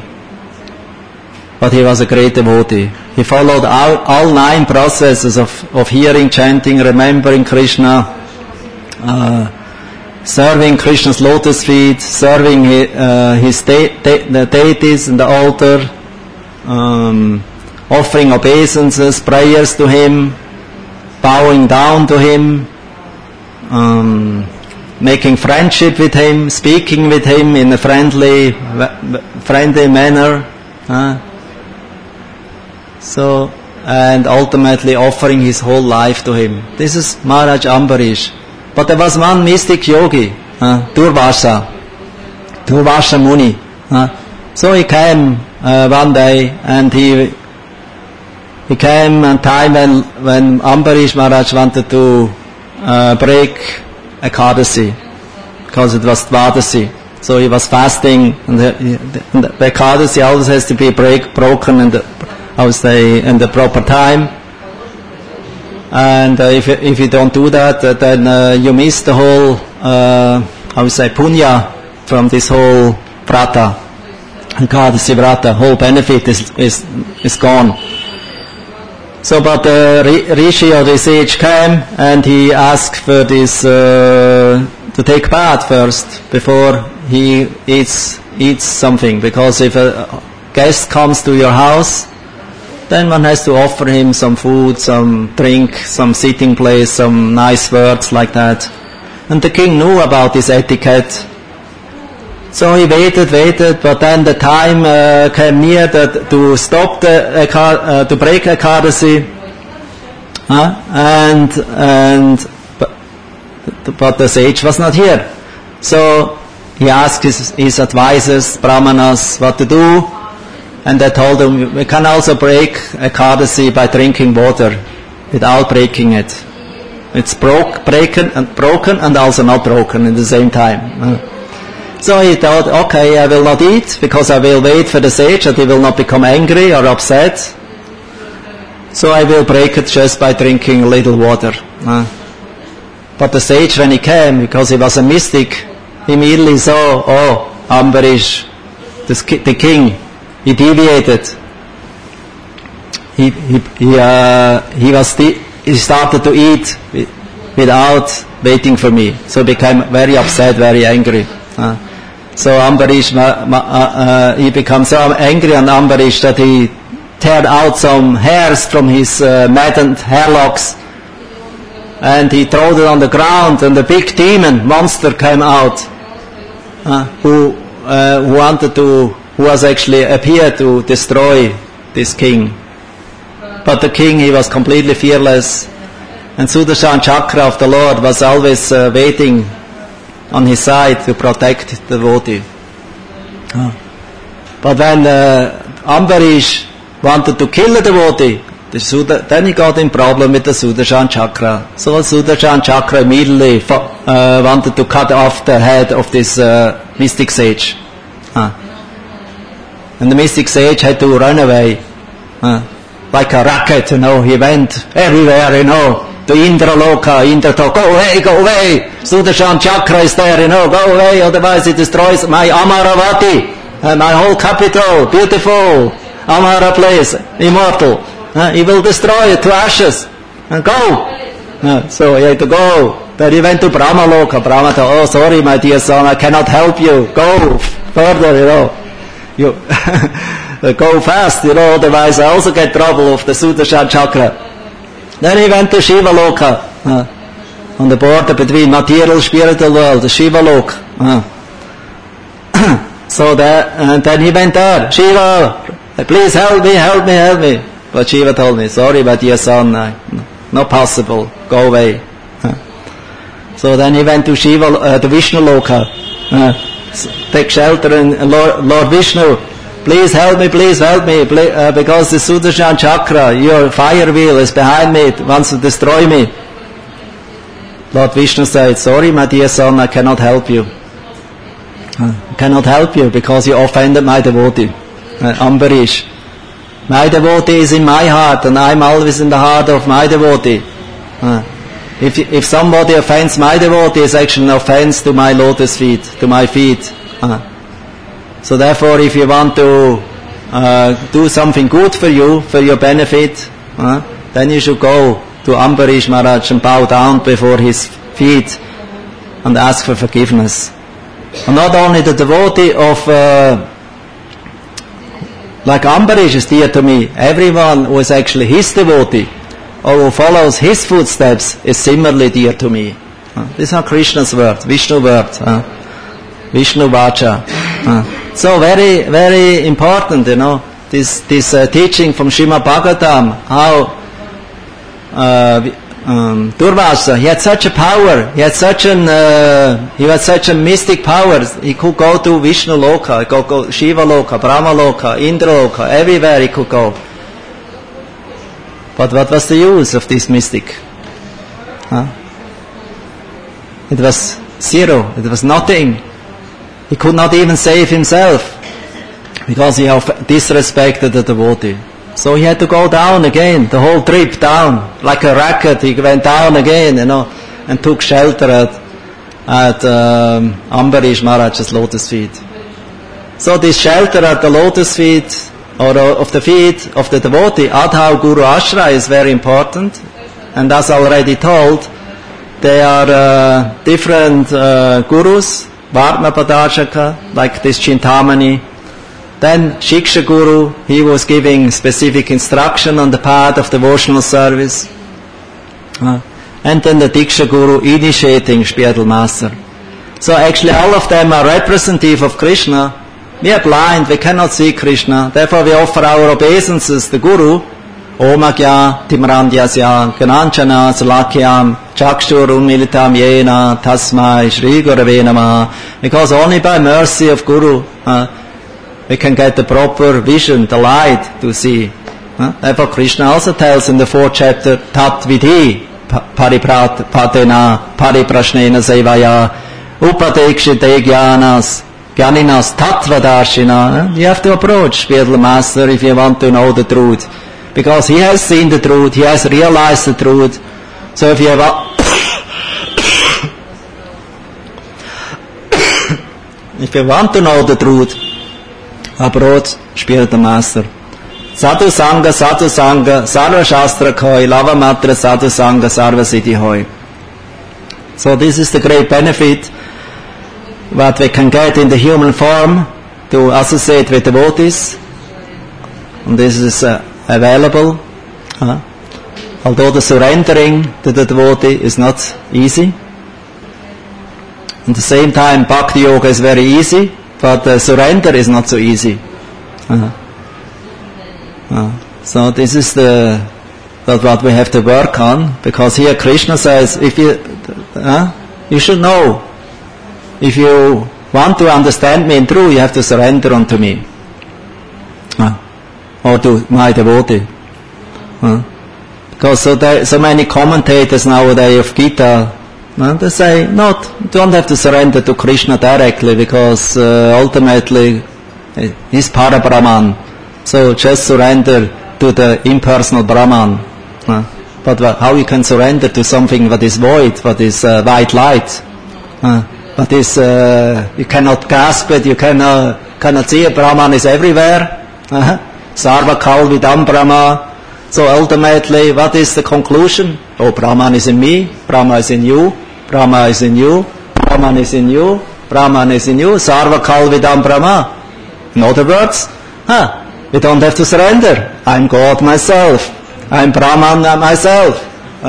but he was a great devotee. He followed all, all nine processes of, of hearing, chanting, remembering Krishna, uh, serving Krishna's lotus feet, serving his, uh, his de- de- the deities in the altar, um, offering obeisances, prayers to him, bowing down to him, um, making friendship with him, speaking with him in a friendly, friendly manner. Uh, so, and ultimately offering his whole life to him. This is Maharaj Ambarish. But there was one mystic yogi, uh, Durvasa, Durvasa Muni. Uh, so he came uh, one day, and he he came at a time when when Ambarish Maharaj wanted to uh, break Ekadasi, because it was Dvadasi. So he was fasting, and the, the, the Ekadasi always has to be break, broken in the, I would say, in the proper time. And uh, if if you don't do that, uh, then uh, you miss the whole, uh, I would say, punya from this whole vrata, Ekadasi vrata. Whole benefit is is is gone. So, but the uh, Rishi or the sage came, and he asked for this uh, to take bath first before he eats eats something, because if a guest comes to your house, then one has to offer him some food, some drink, some sitting place, some nice words like that. And the king knew about this etiquette. So he waited, waited, but then the time uh, came near that to stop the, uh, to break Ekadasi. Huh? And, and, but, but the sage was not here. So he asked his, his advisors, brahmanas, what to do, and they told him, we can also break a Ekadasi by drinking water without breaking it. It's broke, broken, and broken, and also not broken at the same time. So he thought, okay, I will not eat, because I will wait for the sage, that he will not become angry or upset. So I will break it just by drinking a little water. But the sage, when he came, because he was a mystic, immediately saw, oh, Ambarish, the, the king, he deviated. He he he, uh, he was sti- he started to eat without waiting for me. So he became very upset, very angry. Uh, so Ambarish, ma, ma, uh, he became so angry on Ambarish that he teared out some hairs from his uh, maddened hair locks, and he threw it on the ground, and a big demon monster came out, uh, who uh, who wanted to, who was actually appeared to destroy this king. But the king, he was completely fearless, and Sudarshan Chakra of the Lord was always uh, waiting on his side to protect the devotee. Oh. But when uh, Ambarish wanted to kill the devotee, the Sudha, then he got in problem with the Sudarshan Chakra. So Sudarshan Chakra immediately uh, wanted to cut off the head of this uh, mystic sage. Uh. And the mystic sage had to run away. Uh. Like a rocket, you know, he went everywhere, you know, to Indraloka, Indra told, go away, go away, Sudarshan Chakra is there, you know, go away, otherwise it destroys my Amaravati, uh, my whole capital, beautiful, Amara place, immortal, uh, he will destroy it to ashes, and go, uh, so he had to go, but he went to Brahmaloka, Brahma told, oh sorry my dear son, I cannot help you, go further, you know, you go fast, you know, otherwise I also get trouble of the Sudarshan Chakra. Then he went to Shiva Loka, uh, on the border between material spiritual world, the Shiva Loka. Uh. So that, and then he went there, Shiva, please help me, help me, help me. But Shiva told me, sorry, my dear son, uh, not possible, go away. Uh. So then he went to Shiva, uh, to Vishnu Loka, uh, take shelter in Lord, Lord Vishnu. Please help me, please help me, please, uh, because the Sudarshan Chakra, your fire wheel is behind me, it wants to destroy me. Lord Vishnu said, sorry my dear son, I cannot help you. Uh, I cannot help you because you offended my devotee, uh, Ambarish. My devotee is in my heart and I'm always in the heart of my devotee. Uh, if, if somebody offends my devotee, it's actually an offense to my lotus feet, to my feet. Uh, So therefore, if you want to uh, do something good for you, for your benefit, uh, then you should go to Ambarish Maharaj and bow down before his feet and ask for forgiveness. And not only the devotee of, uh, like Ambarish is dear to me, everyone who is actually his devotee or who follows his footsteps is similarly dear to me. Uh, these are Krishna's words, Vishnu words, uh, Vishnu Vacha. Uh, So very, very important, you know, this this uh, teaching from Srimad Bhagavatam, how uh, um, Durvasa, he had such a power, he had such an, uh, he had such a mystic power, he could go to Vishnu Loka, he could go Shiva Loka, Brahma Loka, Indra Loka, everywhere he could go. But what was the use of this mystic? Huh? It was zero, it was nothing. He could not even save himself because he disrespected the devotee. So he had to go down again, the whole trip down, like a rocket. He went down again, you know, and took shelter at, at um, Ambarish Maharaj's lotus feet. So this shelter at the lotus feet, or of the feet of the devotee, Adhau Guru Ashra, is very important. And as already told, they are uh, different uh, gurus, Varma Padachaka, like this Chintamani. Then Shiksha Guru, he was giving specific instruction on the path of devotional service. Uh, and then the Diksha Guru initiating spiritual master. So actually all of them are representative of Krishna. We are blind, we cannot see Krishna. Therefore we offer our obeisances to the Guru, Omagya Timrandyasya Gananchana Salakyam Chakshurumilitam Yena Tasmai Shri Gurave Namaha. Because only by mercy of Guru uh, we can get the proper vision, the light to see. Uh, therefore Krishna also tells in the fourth chapter, Tat Vidhi Paripratena Pariprashnena Sevaya Upadekshite Jnanas Jnaninas Tattvadarshina. You have to approach spiritual master if you want to know the truth. Because he has seen the truth, he has realized the truth. So if you have a if you want to know the truth, approach spiritual master. Sadhu Sangha, Sadhu Sangha, Sarva Shastra Khoi, Lava Matra Sadhu Sangha, Sarva Siddhi Hoi. So this is the great benefit what we can get in the human form to associate with devotees. And this is uh, available. Uh, although the surrendering to the devotee is not easy. At the same time, Bhakti Yoga is very easy, but the surrender is not so easy. Uh, uh, so this is the that what we have to work on, because here Krishna says, if you uh, you should know, if you want to understand me in truth, you have to surrender unto me, uh, or to my devotee. Uh, because so there, so many commentators nowadays of Gita, uh, they say, not, don't have to surrender to Krishna directly, because uh, ultimately he's Para Brahman. So just surrender to the impersonal Brahman. Uh, but uh, how you can surrender to something that is void, what is uh, white light? Uh, what is, uh, you cannot grasp it, you cannot, cannot see it. Brahman is everywhere. Uh, Sarva Kal Vidam Brahma. So ultimately, what is the conclusion? Oh, Brahman is in me, Brahman is in you, Brahman is in you, Brahman is in you, Brahman is in you, Sarva Kal Vidam Brahma. In other words, huh, we don't have to surrender. I'm God myself. I'm Brahman myself.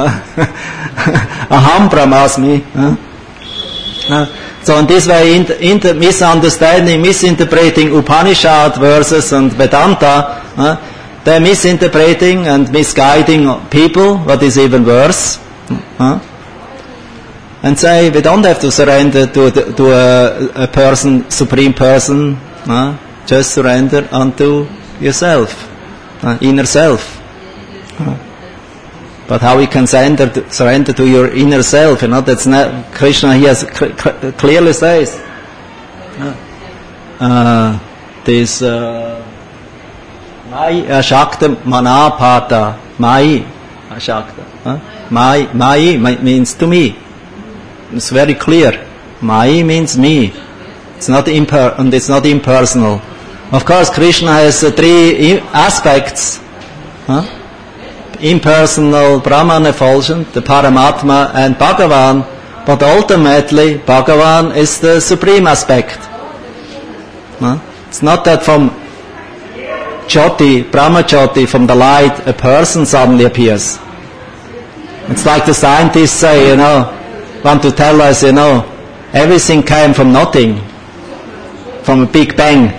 Aham Brahmasmi. Uh, uh, so in this way, inter, inter, misunderstanding, misinterpreting Upanishad verses and Vedanta, uh, they're misinterpreting and misguiding people, what is even worse. Uh, and say, we don't have to surrender to, the, to a, a person, supreme person. Uh, just surrender unto yourself, uh, inner self. Uh, but how we can surrender to, surrender to your inner self, you know, that's not, Krishna here cl- cl- clearly says, uh, uh, this, uh, Mai Ashakta Manapata, Mai Ashakta, uh, Mai, Mai means to me. It's very clear. Mai means me. It's not imper, and it's not impersonal. Of course, Krishna has uh, three I- aspects. Huh? Impersonal Brahman effulgent, the Paramatma and Bhagavan, but ultimately Bhagavan is the supreme aspect. Huh? It's not that from Jyoti, Brahma Jyoti, from the light, a person suddenly appears. It's like the scientists say, you know, want to tell us, you know, everything came from nothing, from a Big Bang.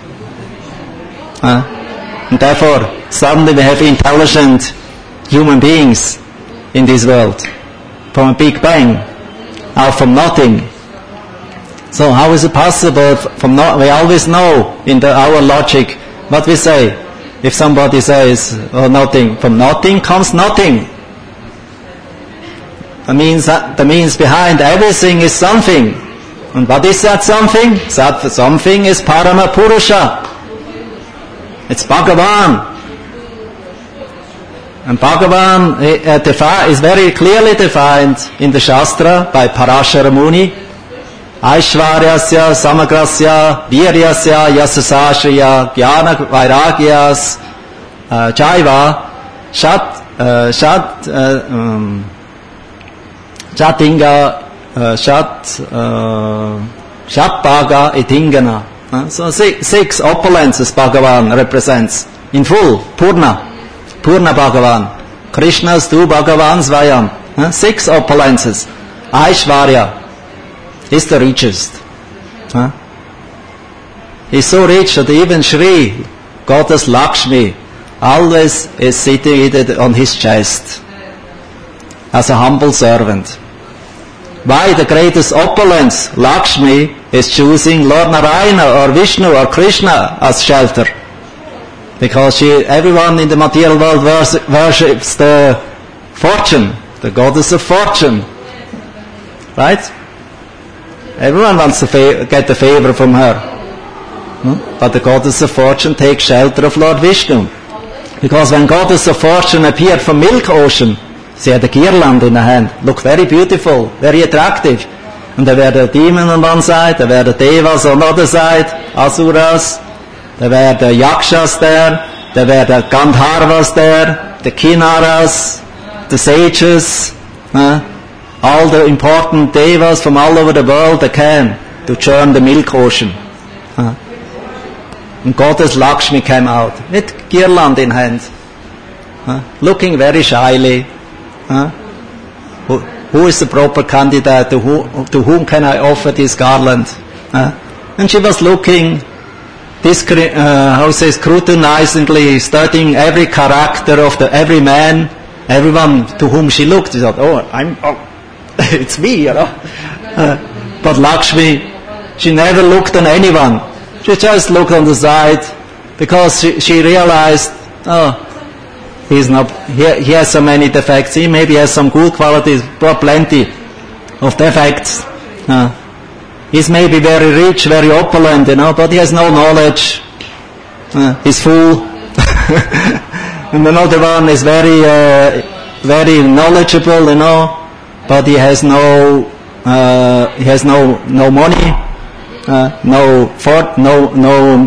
Uh, and therefore, suddenly we have intelligent human beings in this world, from a Big Bang, out from nothing. So how is it possible from no, we always know in the, our logic what we say. If somebody says, oh, nothing, from nothing comes nothing. That means that the means behind everything is something. And what is that something? That something is Parama Purusha. It's Bhagavan. And Bhagavan uh, defi- is very clearly defined in the Shastra by Parashara Muni. Aishvaryasya, Samagrasya, Viryasya, Yasasashriya, Jnana Vairagyas, uh, Jaiva, Shat, uh, Shat, uh, um, Shatinga, uh, Shat, uh, Shatbhaga, Itingana. Uh, so six, six opulences Bhagavan represents in full, Purna. Purna Bhagavan. Krishna's two Bhagavans Vayam. Uh, six opulences. Aishvarya is the richest. Huh? He's so rich that even Shri, Goddess Lakshmi, always is seated on his chest as a humble servant. Why the greatest opulence, Lakshmi, is choosing Lord Narayana or Vishnu or Krishna as shelter? Because she, everyone in the material world worships the fortune, the goddess of fortune. Right? Everyone wants to fa- get a favor from her. Hmm? But the goddess of fortune takes shelter of Lord Vishnu. Because when goddess of fortune appeared from Milk Ocean, she had a girland in her hand. Looked very beautiful, very attractive. And there were the demons on one side, there were the devas on the other side, asuras. There were the yakshas there, there were the gandharvas there, the kinnaras, the sages, uh, all the important devas from all over the world that came to churn the Milk Ocean. Uh, and goddess Lakshmi came out with girland in hand, uh, looking very shyly. Uh, who, who is the proper candidate? To, who, to whom can I offer this garland? Uh, and she was looking, discre- uh, how say, scrutinizingly, studying every character of the every man, everyone to whom she looked. She thought, oh, I'm, oh, it's me, you know. Uh, but Lakshmi, she never looked on anyone. She just looked on the side because she, she realized, oh, he's not, he, he has so many defects. He maybe has some good qualities, but plenty of defects. Uh, he's maybe very rich, very opulent, you know, but he has no knowledge. Uh, he's fool. And another one is very, uh, very knowledgeable, you know, but he has no, uh, he has no, no money, uh, no fort, no, no,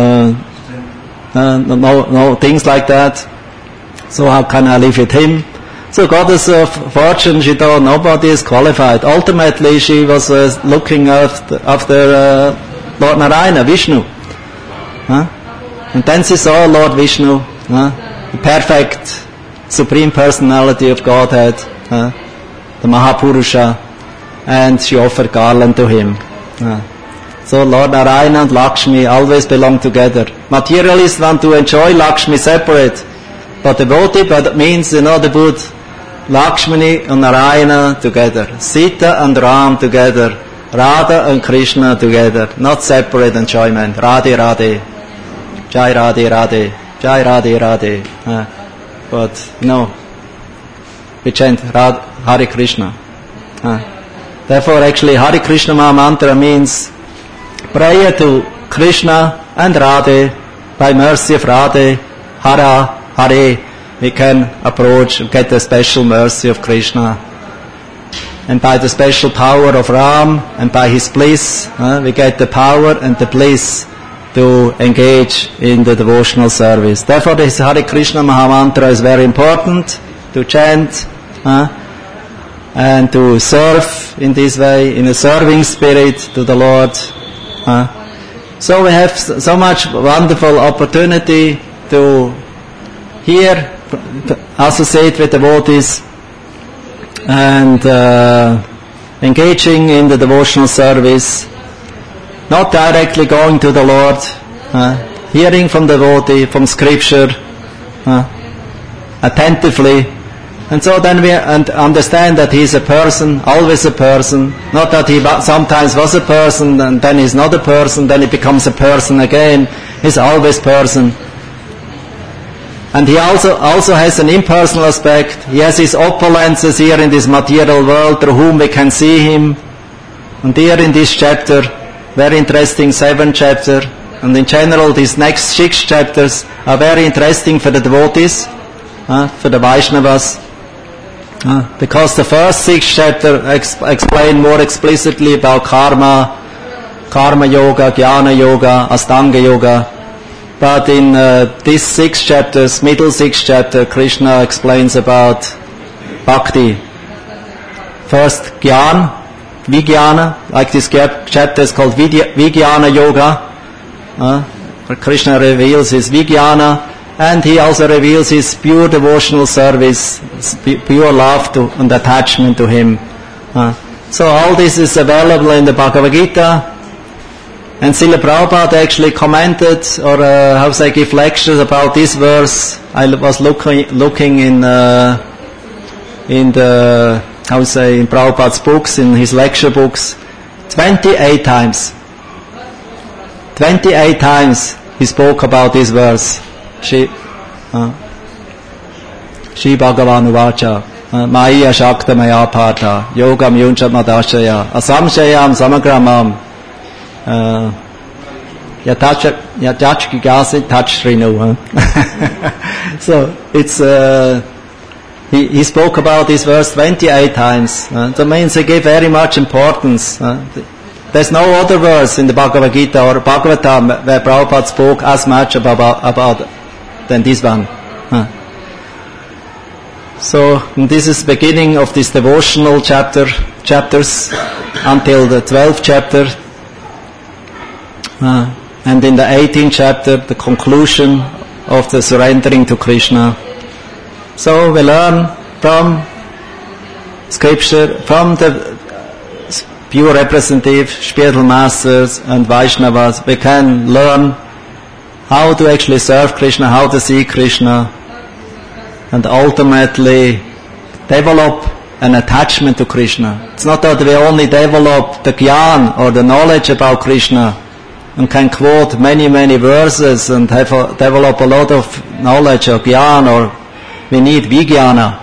uh, uh, no, no things like that. So how can I live with him? So goddess of fortune, she thought nobody is qualified. Ultimately, she was uh, looking after, after uh, Lord Narayana, Vishnu. Huh? And then she saw Lord Vishnu, huh? The perfect, supreme personality of Godhead, huh? The Mahapurusha, and she offered garland to him. Huh? So Lord Narayana and Lakshmi always belong together. Materialists want to enjoy Lakshmi separate. But devotee, but it means, you know, the Buddha, Lakshmi and Narayana together, Sita and Ram together, Radha and Krishna together, not separate enjoyment. Radhe Radhe, Jai Radhe Radhe, Jai Radhe Radhe. Uh, but no, we chant Radhe, Hare Krishna. Uh, therefore, actually, Hare Krishna Maha Mantra means prayer to Krishna and Radhe by mercy of Radhe, Hara. Hare, we can approach and get the special mercy of Krishna. And by the special power of Ram and by his bliss, uh, we get the power and the bliss to engage in the devotional service. Therefore, this Hare Krishna Maha Mantra is very important to chant uh, and to serve in this way, in a serving spirit to the Lord. Uh. So we have so much wonderful opportunity to here, associate with devotees and uh, engaging in the devotional service, not directly going to the Lord, uh, hearing from the devotee, from scripture, uh, attentively, and so then we and understand that he is a person, always a person, not that he sometimes was a person and then he's not a person, then he becomes a person again, he's always person. And he also also has an impersonal aspect. He has his opulences here in this material world through whom we can see him. And here in this chapter, very interesting seventh chapter, and in general these next six chapters are very interesting for the devotees, uh, for the Vaishnavas, uh, because the first six chapters ex- explain more explicitly about karma, karma yoga, jnana yoga, astanga yoga. But in uh, these six chapters, middle six chapter, Krishna explains about bhakti. First, Gyan, Vijnana, like this chapter is called Vijnana Yoga. Uh, Krishna reveals his Vijnana, and he also reveals his pure devotional service, pure love to, and attachment to him. Uh, so all this is available in the Bhagavad Gita. And Srila Prabhupada actually commented, or uh, how say, give lectures about this verse. I was looking looking in uh, in the how say in Prabhupada's books, in his lecture books, twenty-eight times. Twenty-eight times he spoke about this verse. Shri uh, Shri Bhagavan Uvacha Maya Shakta Maya Partha Yogam Yuncha Madashaya Asamshayam Samagramam Yatach Gigasi Touch Rinu. So it's uh, he, he spoke about this verse twenty-eight times. Uh, that means he gave very much importance. Uh, there's no other verse in the Bhagavad Gita or Bhagavatam where Prabhupada spoke as much about, about than this one. Uh. So this is the beginning of this devotional chapter chapters until the twelfth chapter. Uh, and in the eighteenth chapter, the conclusion of the surrendering to Krishna. So we learn from scripture, from the pure representative, spiritual masters and Vaishnavas, we can learn how to actually serve Krishna, how to see Krishna, and ultimately develop an attachment to Krishna. It's not that we only develop the jnana or the knowledge about Krishna and can quote many, many verses and have a, develop a lot of knowledge or jnana, or we need vijnana,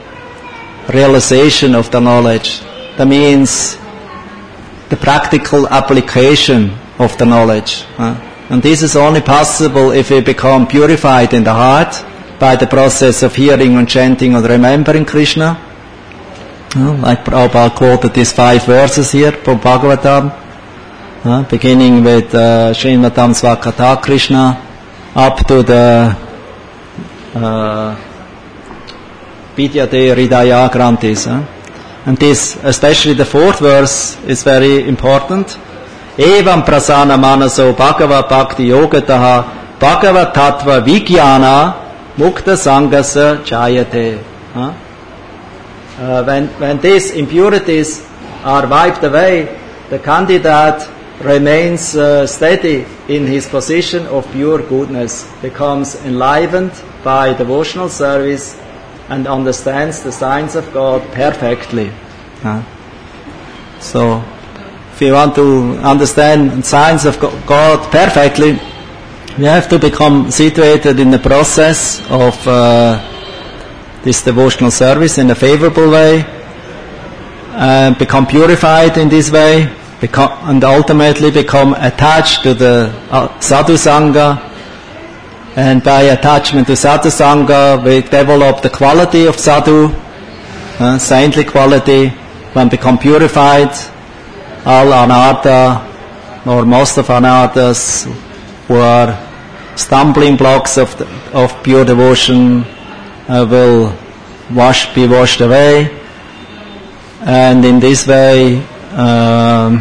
realization of the knowledge. That means the practical application of the knowledge. Uh, and this is only possible if we become purified in the heart by the process of hearing and chanting and remembering Krishna. Uh, like Prabhupada quoted these five verses here from Bhagavatam, uh, beginning with uh, Srimadam Svakata Krishna up to the uh, Vidyate Hridaya Grantis. Uh. And this, especially the fourth verse, is very important. Evam prasana manaso bhagava bhakti yogataha bhagava tattva vijnana mukta sangasa jayate. Huh? Uh, when, when these impurities are wiped away, the candidate remains uh, steady in his position of pure goodness, becomes enlivened by devotional service, and understands the signs of God perfectly. Huh? So, if you want to understand signs of God perfectly, you have to become situated in the process of uh, this devotional service in a favorable way, and become purified in this way, become, and ultimately become attached to the uh, sadhu sangha. And by attachment to sadhu sangha, we develop the quality of sadhu, uh, saintly quality. When become purified, all anartha, or most of anarthas, who are stumbling blocks of the, of pure devotion, uh, will wash, be washed away. And in this way, um,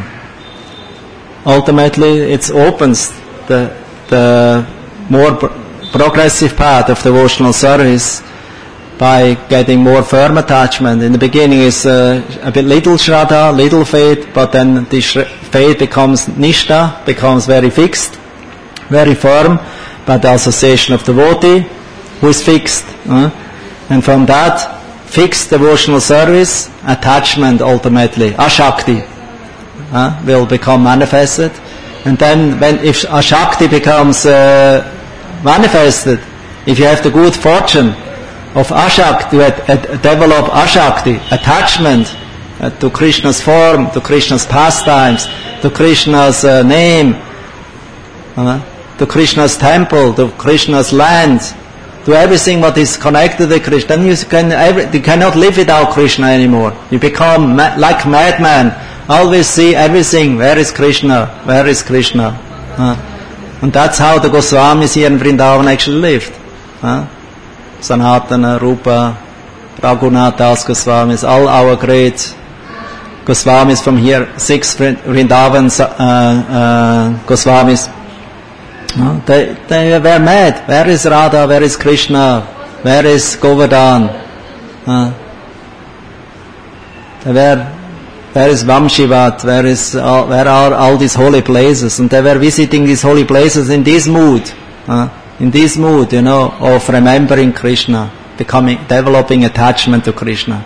ultimately, it opens the the more pr- progressive path of devotional service by getting more firm attachment. In the beginning is uh, a bit little shraddha, little faith, but then this sh- faith becomes nishtha, becomes very fixed, very firm, by the association of devotee, who is fixed. Uh? And from that fixed devotional service, attachment ultimately, ashakti, uh, will become manifested. And then when if ashakti becomes uh, manifested, if you have the good fortune of ashakti, to at, at, develop ashakti, attachment uh, to Krishna's form, to Krishna's pastimes, to Krishna's uh, name, uh, to Krishna's temple, to Krishna's land, to everything what is connected to Krishna, then you, can, every, you cannot live without Krishna anymore. You become ma- like madman, always see everything, where is Krishna, where is Krishna. Uh, and that's how the Goswamis here in Vrindavan actually lived. Uh, Sanatana, Rupa, Raghunath Das Goswamis, all our great Goswamis from here, six Vrindavan uh, uh, Goswamis. Uh, they, they were mad. Where is Radha? Where is Krishna? Where is Govardhan? Uh, they were where is Vamshivat, where is, uh, where are all these holy places? And they were visiting these holy places in this mood, uh, in this mood, you know, of remembering Krishna, becoming, developing attachment to Krishna.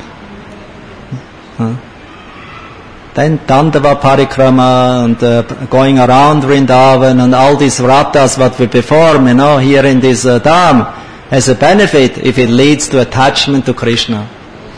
Uh. Then Dandava Parikrama and uh, going around Vrindavan and all these vratas what we perform, you know, here in this uh, dham, as a benefit if it leads to attachment to Krishna.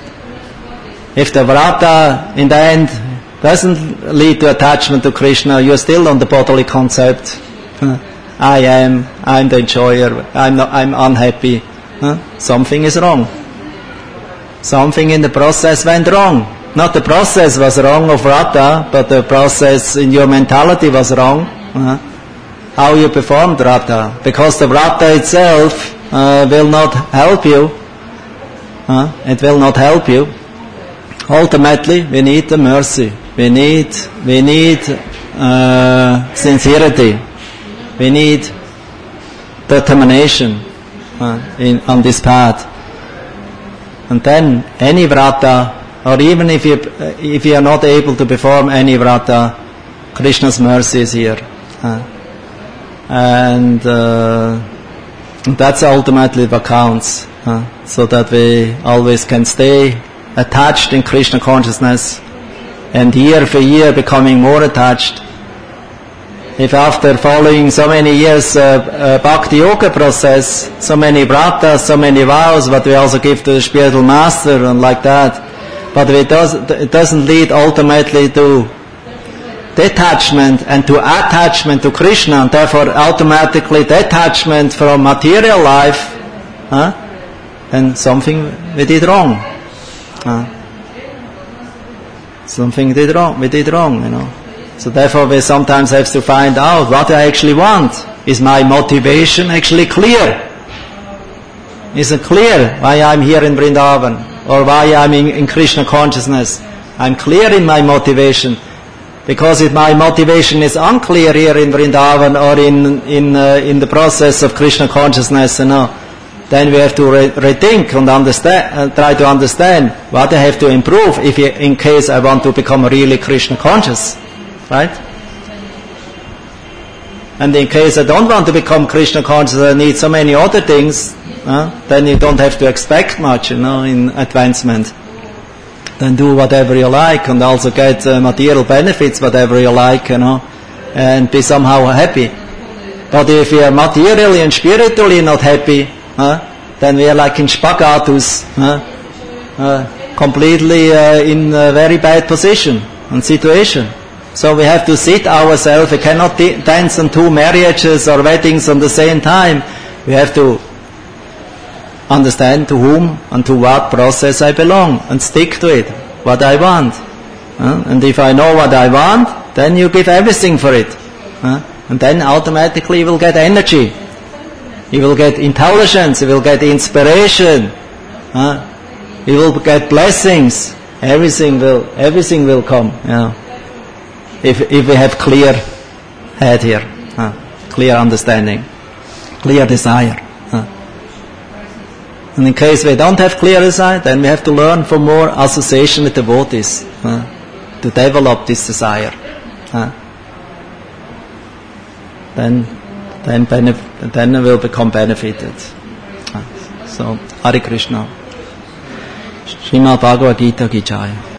If the vrata in the end doesn't lead to attachment to Krishna, you're still on the bodily concept. Uh, I am, I'm the enjoyer, I'm not, I'm unhappy. Uh, something is wrong. Something in the process went wrong. Not the process was wrong of Rata, but the process in your mentality was wrong. Uh, how you performed Rata. Because the Rata itself uh, will not help you. Uh, it will not help you. Ultimately, we need the mercy. We need, we need uh, sincerity. We need determination uh, in, on this path. And then any Vrata, or even if you if you are not able to perform any vrata, Krishna's mercy is here, uh, and uh, that's ultimately what counts. Uh, so that we always can stay attached in Krishna consciousness, and year for year becoming more attached. If after following so many years uh, uh, bhakti yoga process, so many vratas, so many vows, what we also give to the spiritual master and like that. But it, does, it doesn't lead ultimately to detachment and to attachment to Krishna, and therefore automatically detachment from material life, huh? Then something we did wrong. Huh? Something did wrong, we did wrong, you know. So therefore we sometimes have to find out what I actually want. Is my motivation actually clear? Is it clear why I'm here in Vrindavan? Or why I'm in, in Krishna consciousness? I'm clear in my motivation. Because if my motivation is unclear here in Vrindavan or in in uh, in the process of Krishna consciousness, you know, then we have to re- rethink and understand, uh, try to understand what I have to improve if you, in case I want to become really Krishna conscious, right? And in case I don't want to become Krishna conscious, I need so many other things. Uh, then you don't have to expect much, you know, in advancement. Then do whatever you like and also get uh, material benefits, whatever you like, you know, and be somehow happy. But if we are materially and spiritually not happy, uh, then we are like in spagatus, uh, uh, completely uh, in a very bad position and situation. So we have to sit ourselves. We cannot d- dance on two marriages or weddings on the same time. We have to understand to whom and to what process I belong and stick to it, what I want. Uh, and if I know what I want, then you give everything for it. Uh, and then automatically you will get energy. You will get intelligence, you will get inspiration. Uh, you will get blessings. Everything will, everything will come. You know, if, if we have clear head here, uh, clear understanding, clear desire. Uh. And in case we don't have clear desire, then we have to learn for more association with devotees, uh, to develop this desire. Uh. Then, then, benef- then we will become benefited. Uh. So, Hare Krishna. Srimad Bhagavad Gita ki jai.